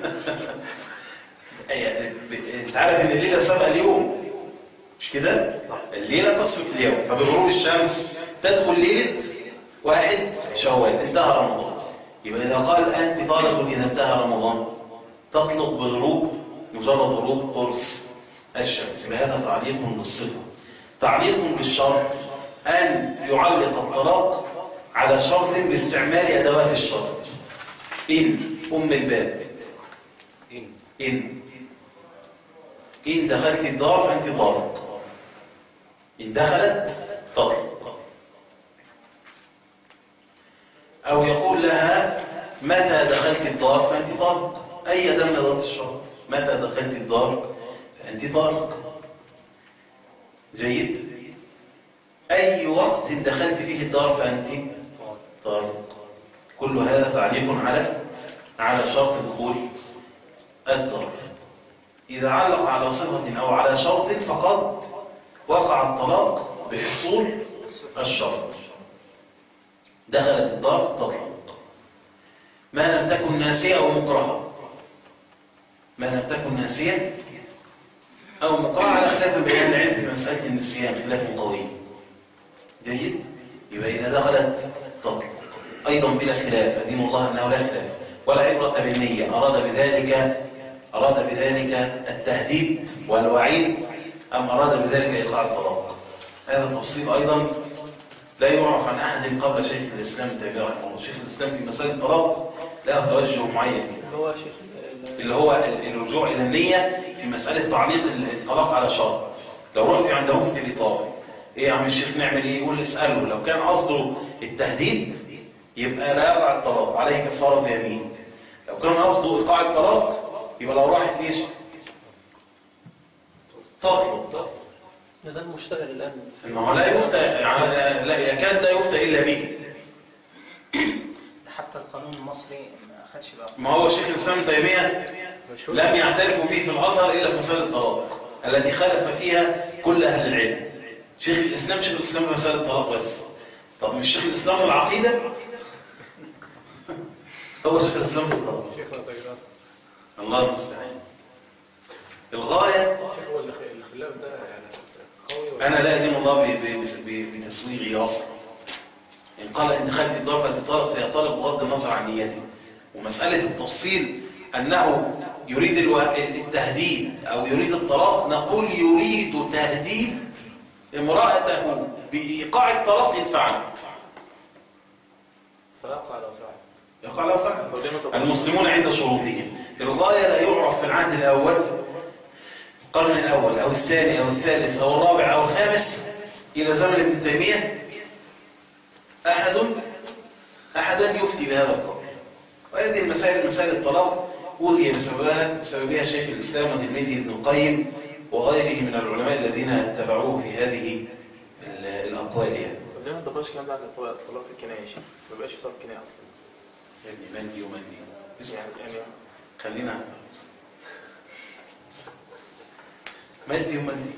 أنت عارف إن الليلة سبق اليوم مش كده؟ الليلة تصفق اليوم، فبغروب الشمس تدخل ليلة واحد شوال انتهى رمضان. يبقى إذا قال أنت طالق إذا انتهى رمضان تطلق بغروب مجرد غروب قرص الشمس. بهذا تعليق بالصفة. تعليق بالشرط أن يعلق الطلاق على شرط باستعمال أدوات الشرط. إن أم الباب إن إن إن دخلت الدار فأنت طالق، إن دخلت تطلق. أو يقول لها متى دخلت الدار فأنت طالق، أي أداة من أدوات الشرط. متى دخلت الدار فأنت طالق. جيد. أي وقت دخلت فيه الدار فأنت طالق. كل هذا تعليق على على شرط دخول الدار. إذا علق على صفة أو على شرط فقد وقع الطلاق بحصول الشرط. دخلت الدار تطلق ما لم تكن ناسية أو مكرهة. ما لم تكن ناسية أو مكرهة على خلاف بين العلم في مسألة النسيان خلاف قوي. جيد. يبقى إذا دخلت تطلق أيضا بلا خلاف. دين الله أنه لا خلاف ولا عبرة بالنية. أراد بذلك أراد بذلك التهديد والوعيد أم أراد بذلك إيقاع الطلاق. هذا تفصيل أيضا لا يعرف عن أحد قبل شيخ الإسلام ابن تيمية رحمه الله. شيخ الإسلام في مسألة الطلاق له توجه معين اللي هو شيخ اللي هو الرجوع إلى النية في مسألة تعليق الطلاق على شرط. لو رحت عند وقت الإطلاق إيه يا عم الشيخ نعمل إيه؟ يقول اسأله. لو كان قصده التهديد يبقى لا يقع الطلاق عليه كفارة يمين. لو كان قصده إيقاع الطلاق يبقى لو راحت إيش؟ تطلق. ده المشتغل الآن. ما هو لا يفتى يعني لا يكاد لا يفتى إلا به. حتى القانون المصري ما أخدش بقى. ما هو شيخ الإسلام ابن تيمية لم يعترفوا به في الأزهر إلا في مسألة الطلاق التي خالف فيها كل أهل العلم. شيخ الإسلام شيخ الإسلام في مسألة الطلاق بس. طب مش شيخ الإسلام في العقيدة؟ هو شيخ الإسلام في الطلاق. الله المستعان. الغاية هو الخلاف ده يعني قوي. أنا لا أدين الله بتسويغي أصلا. إن قال إن دخلت الدار فأنت طالق فيطالب بغض النظر عن نيته. ومسألة التفصيل أنه يريد التهديد أو يريد الطلاق، نقول يريد تهديد امرأته بإيقاع الطلاق إن فعلت. فيقع لو فعل. يقع لو فعل. المسلمون عند شروطهم. الغاية لا يعرف في العهد الأول، القرن الأول أو الثاني أو الثالث أو الرابع أو الخامس إلى زمن ابن تيمية أحد أحدا يفتي بهذا القول. وهذه المسائل مسائل الطلاق أوذي بسببها بسببها شيخ الإسلام وتلميذه ابن القيم وغيره من العلماء الذين تبعوه في هذه الأقوال. يعني ليه ما تبقاش كلام بعد الطلاق في الكناية؟ ما بقاش في طلاق الكناية أصلا. يعني مندي ومندي يعني يعني خلينا مندي ومندي.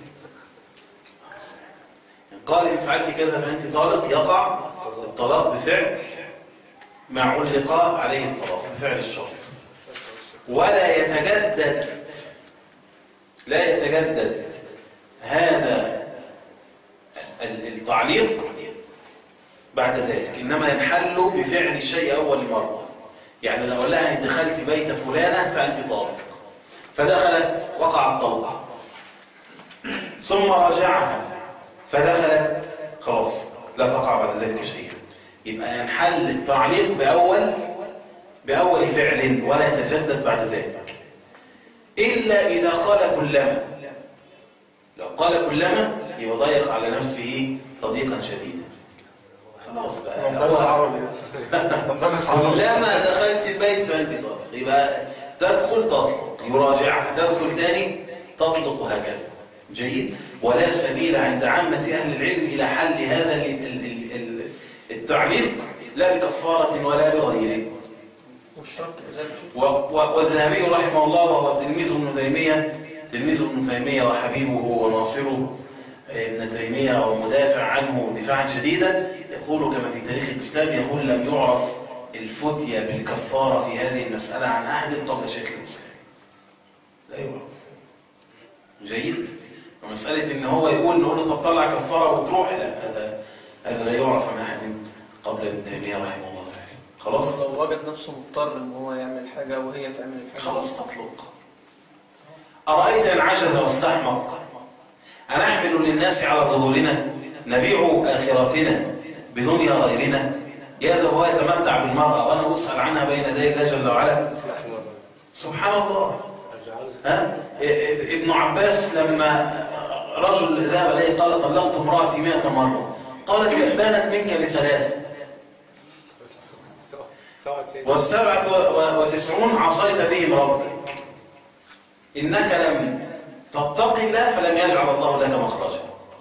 قال إن فعلت كذا فأنت طالق، يقع الطلاق بفعل ما علق عليه الطلاق بفعل الشرط، ولا يتجدد لا يتجدد هذا التعليق بعد ذلك، إنما ينحل بفعل الشيء أول مرة. يعني لو لها إن دخلت بيت فلانة فأنت طالق، فدخلت وقع الطلقة، ثم رجعها فدخلت، خلاص لا تقع بعد ذلك شيئا. يبقى ينحل التعليق بأول بأول فعل ولا يتجدد بعد ذلك، إلا إذا قال كلما. لو قال كلما يبقى ضيق على نفسه تضييقا شديدا. خلاص بقى كلما دخلت البيت فأنت طالق، يبقى تدخل تطلق، يراجعها، تدخل تاني تطلق، وهكذا. جيد. ولا سبيل عند عامة أهل العلم إلى حل هذا التعليق لا بكفارة ولا بغيره. والذهبي رحمه الله وهو تلميذ ابن تيمية تلميذ ابن تيمية وحبيبه وناصره ابن تيمية ومدافع عنه دفاعا شديدا، يقول كما في تاريخ الإسلام، يقول لم يعرف الفتية بالكفارة في هذه المسألة عن أحد قبل شيخ الإسلام. لا يعرف. جيد. ومسألة إن هو يقول نقول له طب طلع كفارة وتروح، لا، هذا هذا لا يعرف عن أحد قبل ابن تيمية رحمه الله تعالى. خلاص. لو وجد نفسه مضطر إن هو يعمل حاجة وهي تعمل الحاجة، خلاص تطلق. أرأيت إن عجز واستحمق أنحمل للناس على ظهورنا نبيع آخرتنا بدنيا غيرنا؟ يذهب هو يتمتع بالمرأة وأنا أسأل عنها بين يدي الله جل وعلا. سبحان الله. ها؟ ابن عباس لما رجل ذهب إليه قال طلقت امرأتي مئة مرة، قالت بانت منك لثلاثة، والسبعة وتسعون عصيت بهم ربك، إنك لم تتق الله فلم يجعل الله لك مخرجا.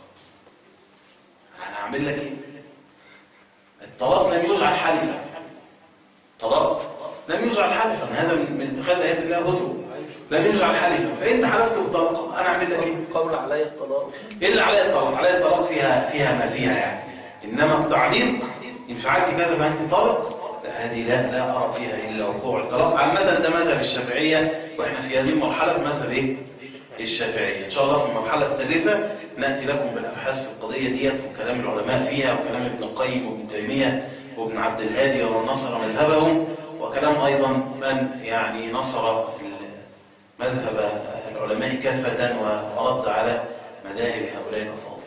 أنا أعمل لك إيه؟ الطلاق لم يجعل حلفا، الطلاق لم يجعل حلفا، هذا من اتخاذ آيات الله هزوا، لم يجعل حلفا، فإنت حلفت بالطلاق أنا أعمل لك إيه؟ قول علي الطلاق إلا علي الطلاق، علي الطلاق فيها فيها ما فيها يعني. إنما التعليق إن فعلت كذا فأنت طالق، لا، هذه لا لا أرى فيها إلا وقوع الطلاق. عامة ده مذهب الشافعية، وإحنا في هذه المرحلة في مذهب إيه؟ الشافعية. إن شاء الله في المرحلة الثالثة نأتي لكم بالأبحاث في القضية ديت وكلام العلماء فيها، وكلام ابن القيم وابن تيمية وابن عبد الهادي ومن نصر مذهبهم، وكلام أيضا من يعني نصر مذهب العلماء كافة ورد على مذاهب هؤلاء الأفاضل.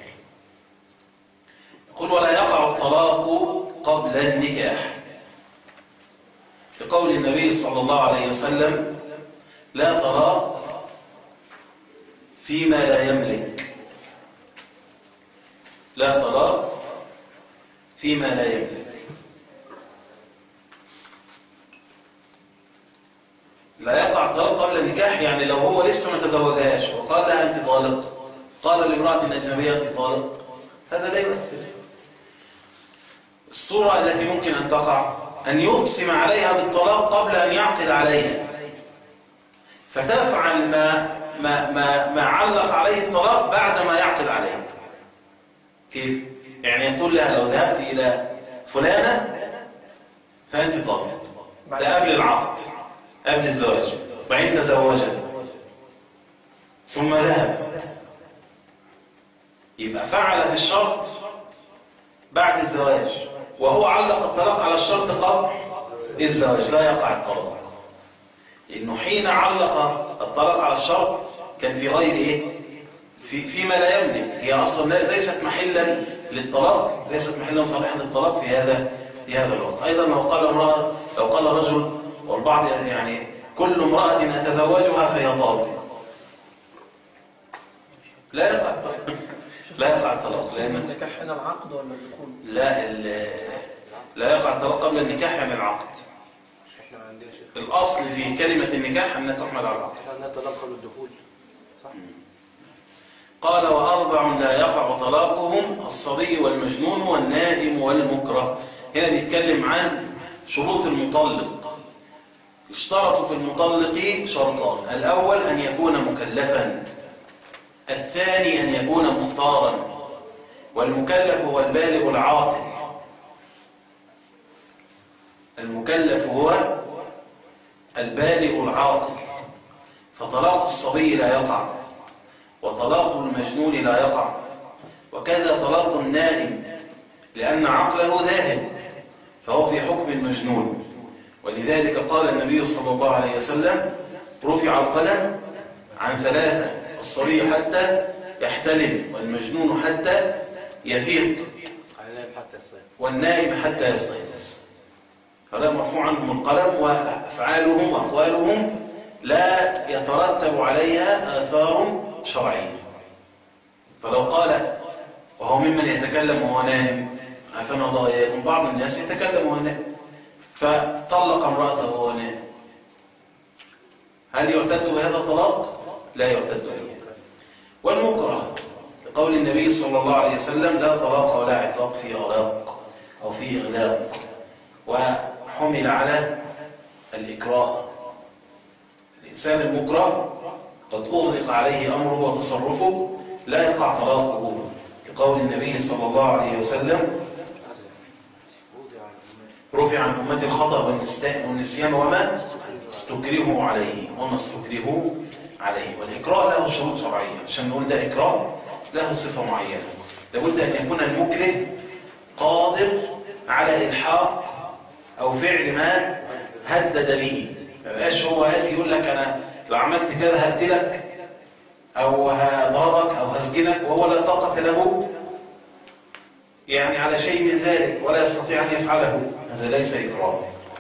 يقول ولا يقع الطلاق قبل النكاح، لقول النبي صلى الله عليه وسلم لا طلاق فيما لا يملك، لا طلاق فيما لا يملك. لا يقع الطلاق قبل النكاح، يعني لو هو لسه ما تزوجهاش وقال لها أنت طالق، قال لامرأة أجنبية أنت طالق، هذا لا يؤثر. الصورة التي ممكن أن تقع أن يقسم عليها بالطلاق قبل أن يعقد عليها، فتفعل ما ما ما, ما علق عليه الطلاق بعد ما يعقد عليه. كيف؟ يعني يقول لها لو ذهبت إلى فلانة فأنت طالق، ده قبل العقد قبل الزواج، وبعدين تزوجت ثم ذهبت، يبقى فعلت الشرط بعد الزواج، وهو علق الطلاق على الشرط قبل الزواج، لا يقع الطلاق، لأنه حين علق الطلاق على الشرط كان في غير إيه؟ في فيما لا يملك، هي أصلا ليست محلا للطلاق، ليست محلا صالحا للطلاق في هذا في هذا الوقت. أيضا لو قال امرأة، لو قال رجل، والبعض يعني كل امرأة أتزوجها فهي طالق، لا يقع الطلاق، لا يقع الطلاق، لأن النكاح هنا العقد ولا الدخول؟ لا لا يقع الطلاق قبل النكاح من العقد. احنا ما عندناش الأصل في كلمة النكاح أنها تحمل على العقد. احنا عندنا طلاق قبل الدخول، صح؟ قال وأربع لا يقع طلاقهم الصبي والمجنون والنائم والمكره. هنا بيتكلم عن شروط المطلق. اشترطوا في المطلق شرطان: الأول أن يكون مكلفا، الثاني أن يكون مختارا، والمكلف هو البالغ العاقل. المكلف هو البالغ العاقل، فطلاق الصبي لا يقع، وطلاق المجنون لا يقع، وكذا طلاق النائم لأن عقله ذاهب فهو في حكم المجنون. ولذلك قال النبي صلى الله عليه وسلم: رفع القلم عن ثلاثة: الصبي حتى يحتلم، والمجنون حتى يفيق، والنائم حتى يستيقظ. فلا مرفوع عنهم القلم، وأفعالهم وأقوالهم لا يترتب عليها آثار شرعية. فلو قال وهو ممن يتكلم وهو نائم، عفنا الله إياكم، بعض الناس يتكلم وهو نائم فطلق امرأته وهو نائم، هل يعتد بهذا الطلاق؟ لا يعتد به. والمكره لقول النبي صلى الله عليه وسلم: لا طلاق ولا عتاق في غلاق أو في إغلاق، وحمل على الإكراه. الإنسان المكره قد أغلق عليه أمره وتصرفه لا يقع طلاقه، لقول النبي صلى الله عليه وسلم: رفع عن أمتي الخطأ والنسيان وما استكرهوا عليه وما استكرهوا عليه. والإكراه له شروط شرعية، عشان نقول ده إكراه له صفة معينة. لابد أن يكون المكره قادر على إلحاق أو فعل ما هدد به، ما بقاش هو هادي يقول لك أنا لو عملت كذا هقتلك أو هضربك أو هسجنك، وهو لا طاقة له يعني على شيء من ذلك ولا يستطيع أن يفعله، هذا ليس إكراه.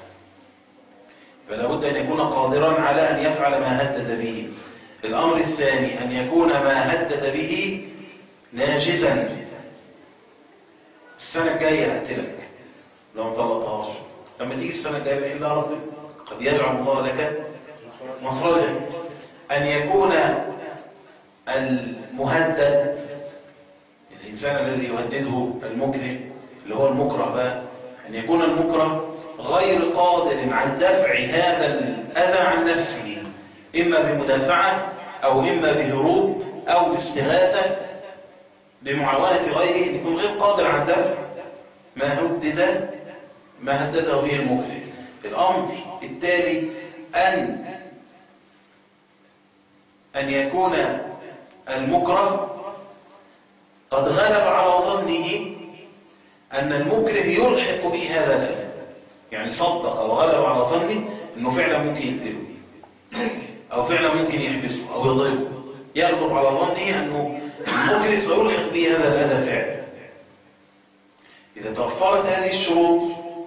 فلا بد أن يكون قادرا على أن يفعل ما هدد به. الأمر الثاني أن يكون ما هدد به ناجزا. السنة الجاية هقتلك لو ما طلقتهاش، لما تيجي السنة الجاية بإذن الله ربنا قد يجعل الله لك مخرجا. أن يكون المهدد، الإنسان الذي يهدده المكره اللي هو المكره بقى، أن يكون المكره غير قادر عن دفع هذا الأذى عن نفسه، إما بمدافعة أو إما بهروب أو باستغاثة بمعاونة غيره، أن يكون غير قادر عن دفع ما هدد ما هدده به المكره. الأمر التالي أن أن يكون المكره قد غلب على ظنه أن المكره يلحق به هذا الأذى، يعني صدق وغلب على ظنه أنه فعلا ممكن يقتله أو فعلا ممكن يحبسه أو يضربه، يغلب على ظنه أنه المكره سيلحق به هذا الأذى فعلا. إذا توفرت هذه الشروط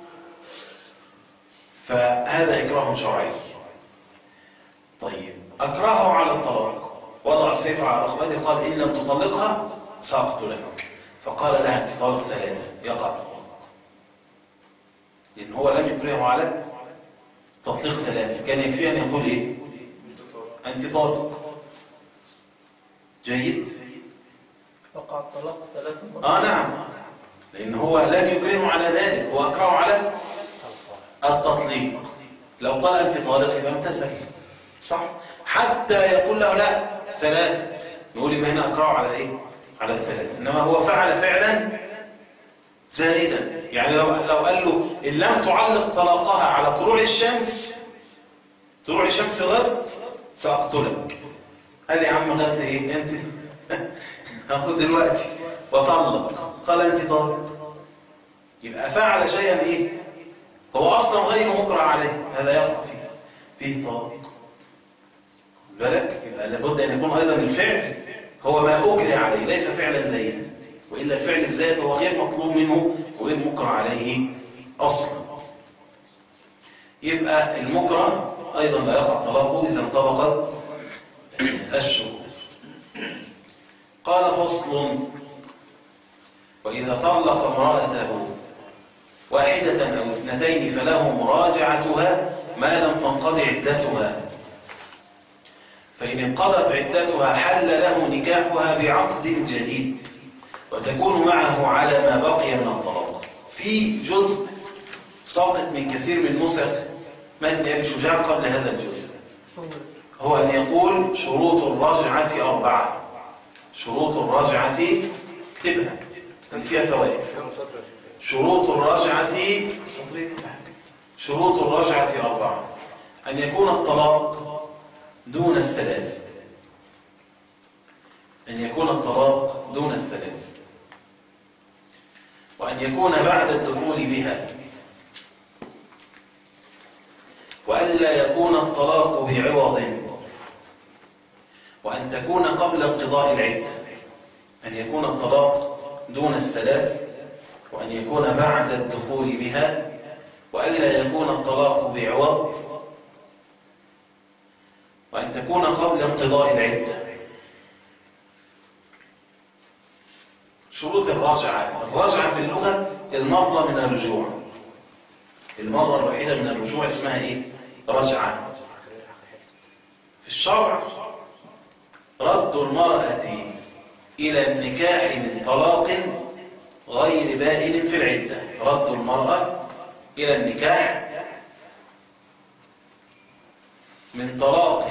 فهذا إكراه شرعي. طيب، أكرهه على الطلاق، وضع السيف على رقبته، قال: إن لم تطلقها سأقتلك. فقال لها: أنت طالق ثلاثة، يقع الطلاق، لأن هو لم يكرهه على تطليق ثلاثة، كان يكفي أن يقول إيه؟ أنت طالق. جيد؟ وقع الطلاق ثلاث مرات. آه نعم، لأن هو لم يكرهه على ذلك، هو أكرهه على التطليق. لو قال أنت طالق يبقى امتثل، صح؟ حتى يقول له لا ثلاثة، نقول يبقى هنا أكره على إيه؟ على الثلاثة. إنما هو فعل فعلا زائدا، يعني لو لو قال له إن لم تعلق طلاقها على طلوع الشمس، طلوع الشمس غد سأقتلك. قال يا عم غد إيه؟ أنت هاخد دلوقتي وطلق. قال أنت طالق. يبقى فعل شيئا إيه؟ هو أصلا غير مكره عليه، هذا يقع فيه فيه طلاق. بالك؟ يبقى لابد أن يكون أيضا الفعل هو ما أكره عليه، ليس فعلا زيدا، وإلا الفعل الزائد هو غير مطلوب منه وغير مكره عليه أصلا. يبقى المكره أيضا لا يقع طلاقه إذا انطبقت الشروط. قال فصل: وإذا طلق امرأته واحدة أو اثنتين فله مراجعتها ما لم تنقض عدتها، فإن انقضت عدتها حل له نكاحها بعقد جديد وتكون معه على ما بقي من الطلاق. في جزء ساقط من كثير من نسخ متن أبي شجاع قبل هذا الجزء، هو أن يقول شروط الرجعة أربعة. شروط الرجعة اكتبها فيها فوائد. شروط الرجعة شروط الرجعة أربعة: أن يكون الطلاق دون الثلاث، أن يكون الطلاق دون الثلاث، وأن يكون بعد الدخول بها، وألا يكون الطلاق بعوض، وأن تكون قبل انقضاء العدة. أن يكون الطلاق دون الثلاث، وأن يكون بعد الدخول بها، وألا يكون الطلاق بعوض، وأن تكون قبل انقضاء العدة. شروط الرجعة: الرجعة في اللغة المرة من الرجوع، المرة الوحيدة من الرجوع اسمها إيه؟ رجعة. في الشرع رد المرأة إلى النكاح من طلاق غير بائن في العدة. رد المرأة إلى النكاح من طلاق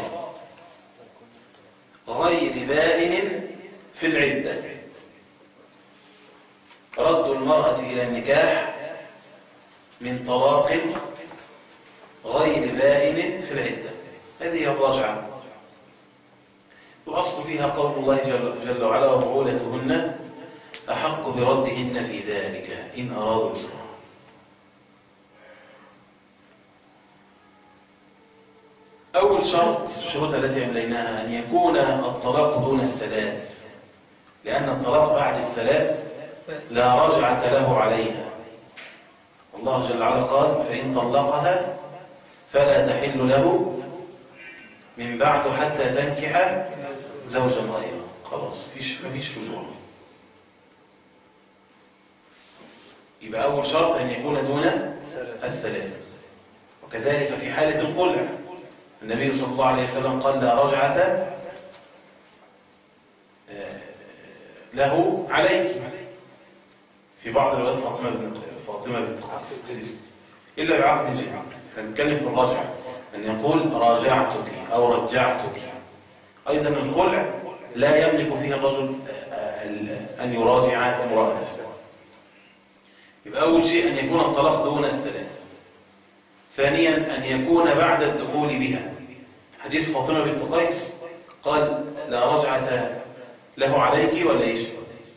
غير بائن في العدة. رد المرأة إلى النكاح من طلاق غير بائن في العدة، هذه هي الرجعة. وأصل فيها قول الله جل, جل وعلا: وبعولتهن أحق بردهن في ذلك إن أرادوا إصلاحا. أول شرط الشروط التي أمليناها أن يكون الطلاق دون الثلاث، لأن الطلاق بعد الثلاث لا رجعة له عليها. الله جل وعلا قال: فإن طلقها فلا تحل له من بعد حتى تنكح زوجا غيره. خلاص فيش مفيش رجوع. يبقى أول شرط أن يكون دون الثلاث. وكذلك في حالة الخلع النبي صلى الله عليه وسلم قال: لا رجعة له عليك. في بعض الروايات فاطمة بنت فاطمة بنت إلا بعقد جديد. هنتكلم في الرجعة أن يقول راجعتك أو رجعتك. أيضا الخلع لا يملك فيه الرجل أن يراجع امرأته. يبقى أول شيء أن يكون الطلاق دون الثلاث. ثانيا أن يكون بعد الدخول بها. حديث فاطمة بنت قيس قال: لا رجعة له عليك ولا إيش؟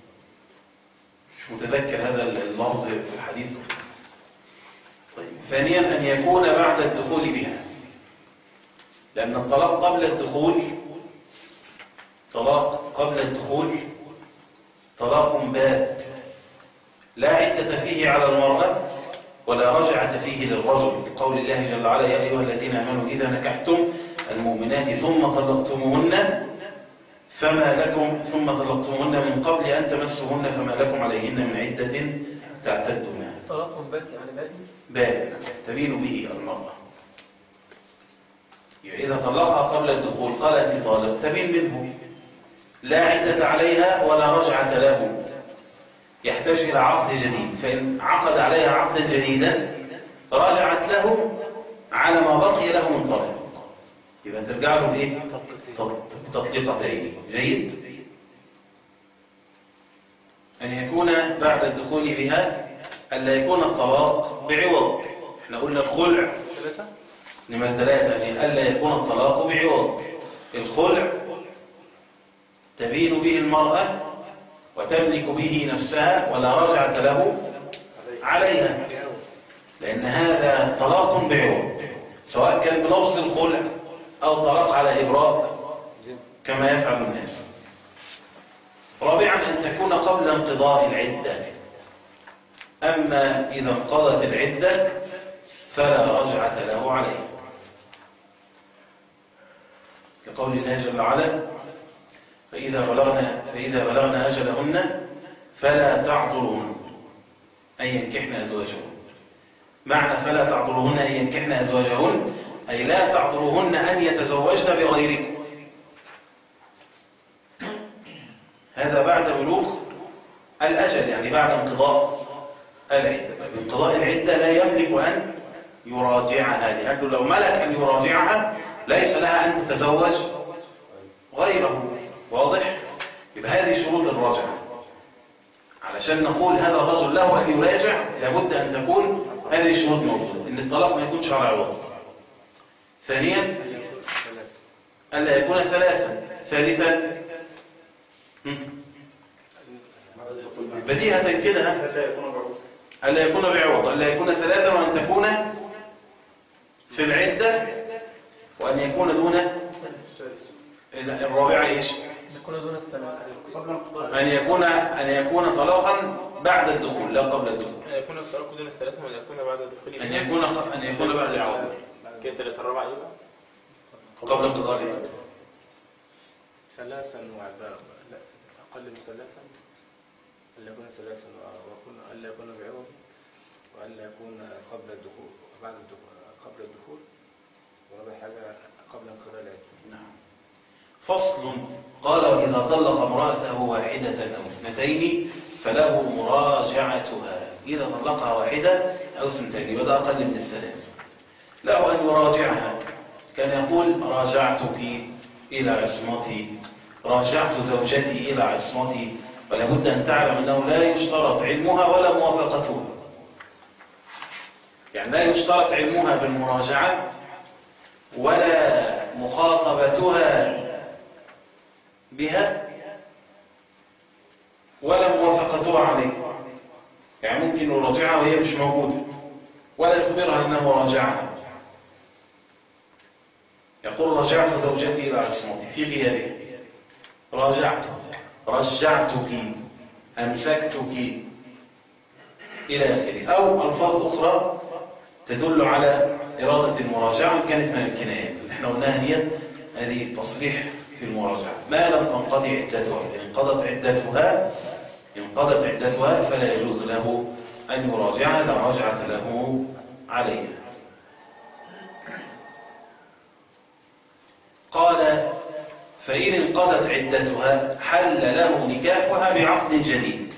مش متذكر هذا اللفظ في الحديث. طيب. ثانيا أن يكون بعد الدخول بها، لأن الطلاق قبل الدخول طلاق قبل الدخول طلاق بات لا عدة فيه على المرأة ولا رجعة فيه للرجل، لقول الله جل وعلا: يا أيها الذين آمنوا إذا نكحتم المؤمنات ثم طلقتموهن فما لكم ثم طلقتموهن من قبل أن تمسوهن فما لكم عليهن من عدة تعتدونها. طلاق بات يعني بات بات تبين به المرأة. إذا طلقها قبل الدخول قال: أنت طالق، تبين منه لا عدة عليها ولا رجعة له، يحتاج إلى عقد جديد. فإن عقد عليها عقدا جديدا رجعت له على ما بقي له من طلاق. يبقى ترجع له بايه؟ تطليقتين. جيد. أن يكون بعد الدخول بها ألا يكون الطلاق بعوض. احنا قلنا الخلع لمن ثلاثة، يعني ألا يكون الطلاق بعوض. الخلع تبين به المرأة وتملك به نفسها ولا رجعة له عليها، لأن هذا طلاق بعوض، سواء كان بلفظ الخلع أو طلاق على إبراء كما يفعل الناس. رابعا أن تكون قبل انقضاء العدة. أما إذا انقضت العدة فلا رجعة له عليه، لقول الله جل وعلا: فإذا بلغنا فإذا بلغنا أجلهن فلا تعضلوهن أن ينكحن أزواجهن. معنى فلا تعضلوهن أن ينكحن أزواجهن أي لا تعضلوهن أن يتزوجن بغيركم. هذا بعد بلوغ الأجل، يعني بعد انقضاء العدة. بانقضاء العدة لا يملك أن يراجعها، لأنه لو ملك أن يراجعها ليس لها أن تتزوج غيره. واضح؟ يبقى هذه شروط الرجعة. علشان نقول هذا الرجل له أن يراجع لابد أن تكون هذه الشروط موجودة، إن الطلاق ما يكونش على عوض. ثانيا ألا يكون ثلاثا. ثالثا بديهة كده ألا يكون بعوض، ألا يكون ثلاثا، وأن تكون في العدة، وأن يكون دون الرابعة إيش؟ يكون دون الثلاثة. أن يكون أن يكون طلاقا بعد الدخول لا قبل الدخول. أن يكون الطلاق دون الثلاثة وأن يكون بعد الدخول. أن يكون أن يكون بعد العوض. كده ثلاثة الرابعة يبقى قبل انقضاء العدة. ثلاثا وعباء لا أقل من ثلاثا، ألا يكون ثلاثا ويكون ألا يكون بعوض، وألا يكون قبل الدخول وبعد الدخول قبل الدخول، ورابع حاجة قبل انقضاء العدة. نعم. فصل. قال: وإذا طلق امرأته واحدة أو اثنتين فله مراجعتها. إذا طلقها واحدة أو اثنتين وده أقل من الثلاث له أن يراجعها. كان يقول: راجعتك إلى عصمتي، راجعت زوجتي إلى عصمتي. ولا بد أن تعلم أنه لا يشترط علمها ولا موافقتها، يعني لا يشترط علمها بالمراجعة ولا مخاطبتها بها ولا موافقتها عليه. يعني ممكن يراجعها وهي مش موجودة ولا يخبرها أنه راجعها. يقول: راجعت زوجتي إلى عصمتي في غيابها، راجعتك، رجعتك، أمسكتك، إلى آخره. أو ألفاظ أخرى تدل على إرادة المراجعة إن كانت من الكنايات اللي احنا قلناها هي هذه تصريح في المراجعة. ما لم تنقضي عدتها، إن انقضت عدتها انقضت عدتها فلا يجوز له أن يراجعها، لا رجعة له عليها. قال: فإن انقضت عدتها حل له نكاحها بعقد جديد.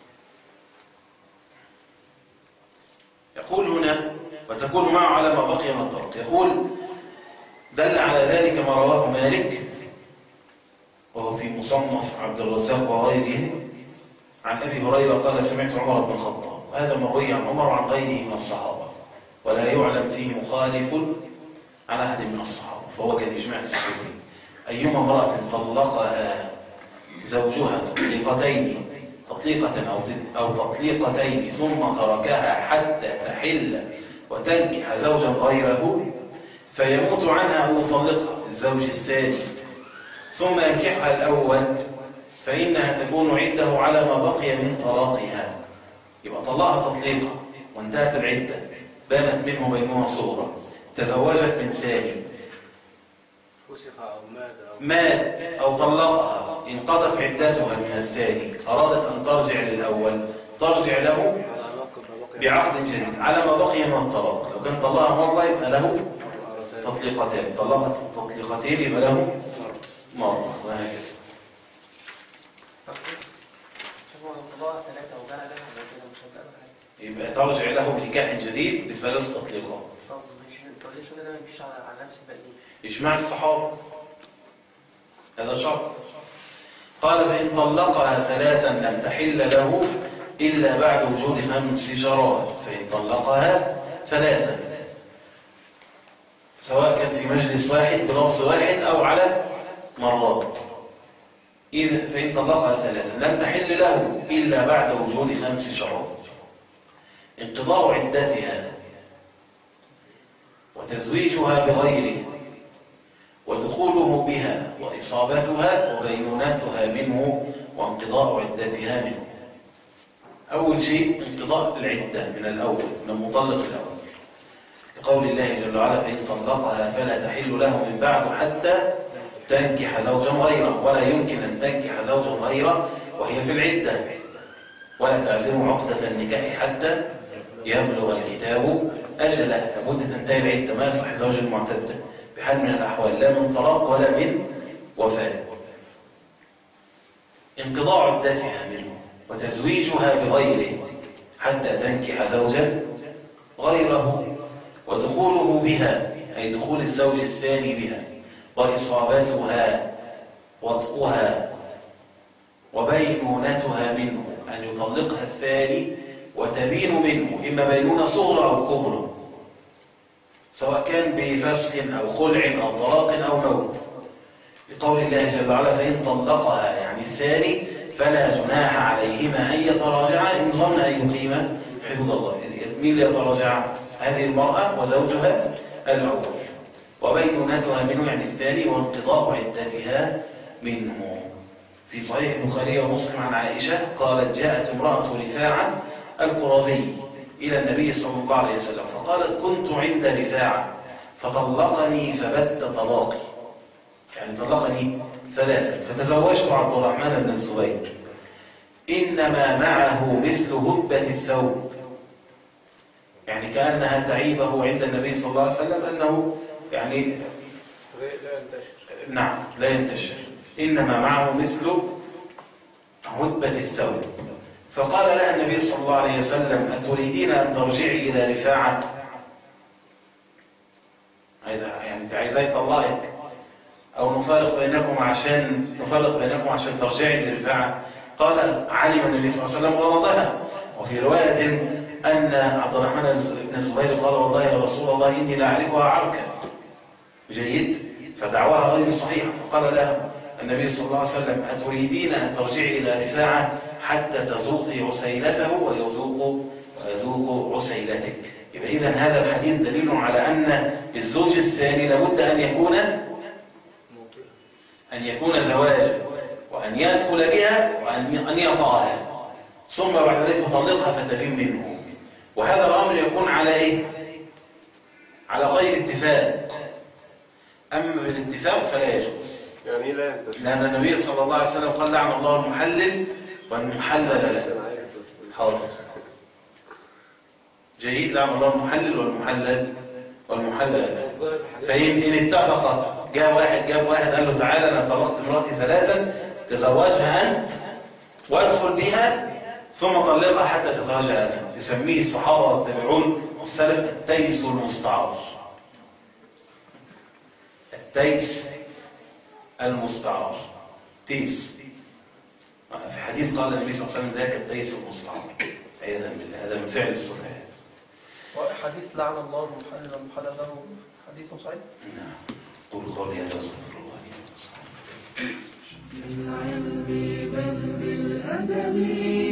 يقول هنا: وتكون معه على ما بقي من الطلاق. يقول: دل على ذلك ما رواه مالك وهو في مصنف عبد الرزاق وغيره عن أبي هريرة قال: سمعت عمر بن الخطاب. هذا مروي عن عمر وعن غيره من الصحابة، ولا يعلم فيه مخالف على أحد من الصحابة، فهو كالإجماع الصحيح. أيما امرأة طلقها زوجها تطليقتين تطليقة أو تطليقتين ثم تركها حتى تحل وتنكح زوجا غيره فيموت عنها أو يطلقها الزوج الثاني ثم ينكحها الأول فإنها تكون عدة على ما بقي من طلاقها. يبقى طلقها تطليقة وانتهت العدة، بانت منه بينونة صغرى، تزوجت من ثاني، فسخ أو مات أو مات أو طلقها، انقضت عدتها من الثاني، أرادت أن ترجع للأول، ترجع له بعقد جديد على ما بقي من الطلاق. لو كان طلقها مرة يبقى له تطليقتين، طلقت تطليقتين يبقى له مرة، وهكذا. يبقى ترجع له بنكاح جديد بثلاث تطليقات. ليش ده ما يمشيش على على نفس الباقيين؟ إجماع الصحابة هذا شرط. قال فإن طلقها ثلاثا لم تحل له إلا بعد وجود خمس شرائط. فإن طلقها ثلاثا سواء كان في مجلس واحد بلفظ واحد أو على مرات. إذا فإن طلقها ثلاثا لم تحل له إلا بعد وجود خمس شرائط: انقضاء عدتها، وتزويجها بغيره، ودخوله بها، وإصابتها، وبينونتها منه، وانقضاء عدتها منه. أول شيء انقضاء العدة من الأول، من المطلق الأول، لقول الله جل وعلا: فإن طلقها فلا تحل له من بعد حتى تنكح زوجا غيره. ولا يمكن أن تنكح زوجا غيره وهي في العدة. ولا تعزموا عقدة النكاح حتى يبلغ الكتاب أجله. لابد تنتهي العدة، ما يصح زوج المعتدة بحال من الأحوال، لا من طلاق ولا من وفاة. انقضاء عدتها منه، وتزويجها بغيره حتى تنكح زوجا غيره، ودخوله بها أي دخول الزوج الثاني بها، وإصابتها وطئها، وبينونتها منه أن يطلقها الثاني وتبين منه، إما بينونة صغرى أو كبرى، سواء كان بفسخ أو خلع أو طلاق أو موت، لقول الله جل وعلا: فإن طلقها يعني الثاني فلا جناح عليهما أن يتراجعا إن ظن أن يقيما حدود الله. مين اللي يتراجع؟ هذه المرأة وزوجها الأول. وبينونتها منه يعني الثاني، وانقضاء عدتها منه. في صحيح البخاري ومسلم عن عائشة قالت: جاءت امرأة رفاعة القرظي إلى النبي صلى الله عليه وسلم فقالت: كنت عند رفاعة فطلقني فبت طلاقي، يعني طلقني ثلاثا، فتزوجت عبد الرحمن بن الزبير، إنما معه مثل هبة الثوب، يعني كأنها تعيبه عند النبي صلى الله عليه وسلم أنه يعني لا ينتشر. نعم لا ينتشر، إنما معه مثل هبة الثوب. فقال لها النبي صلى الله عليه وسلم: أتريدين أن ترجعي إلى رفاعة؟ يعني عايزة يطلقك أو نفارق بينكم عشان نفارق بينكم عشان ترجعي لرفاعة؟ قال: علم النبي صلى الله عليه وسلم غرضها. وفي رواية أن عبد الرحمن بن الزبير قال: والله يا رسول الله إني لا أعرفها عركا. جيد، فدعواها غير صحيحة. فقال لها النبي صلى الله عليه وسلم: أتريدين أن ترجعي إلى رفاعة حتى تذوقي عسيلته ويذوق ويذوق عسيلتك؟ يبقى إذن هذا الحديث دليل على أن الزوج الثاني لابد أن يكون أن يكون زواجا، وأن يدخل بها، وأن يطأها، ثم بعد ذلك يطلقها فتبين منه. وهذا الأمر يكون على إيه؟ على غير اتفاق. أما بالاتفاق فلا يجوز، يعني لا ينتشر، لأن النبي صلى الله عليه وسلم قال: لعن الله المحلل والمحلل له. حاضر، جيد، لعن الله المحلل والمحلل والمحلل له. فإن إن اتفق، جاء واحد جاب واحد قال له: تعالى أنا طلقت مراتي ثلاثا، تزوجها أنت وادخل بها ثم طلقها حتى تزوجها أنا. يسميه الصحابة والتابعون والسلف التيس المستعار. التيس المستعار، تيس. في حديث قال النبي صلى الله عليه وسلم: ذاك التيس المستعار. عياذا بالله، هذا من فعل السفهاء. وحديث لعن الله المحلل والمحلل له حديث صحيح؟ نعم. قولوا قولي هذا واستغفر الله لي ولكم. بالعلم بل بالأدب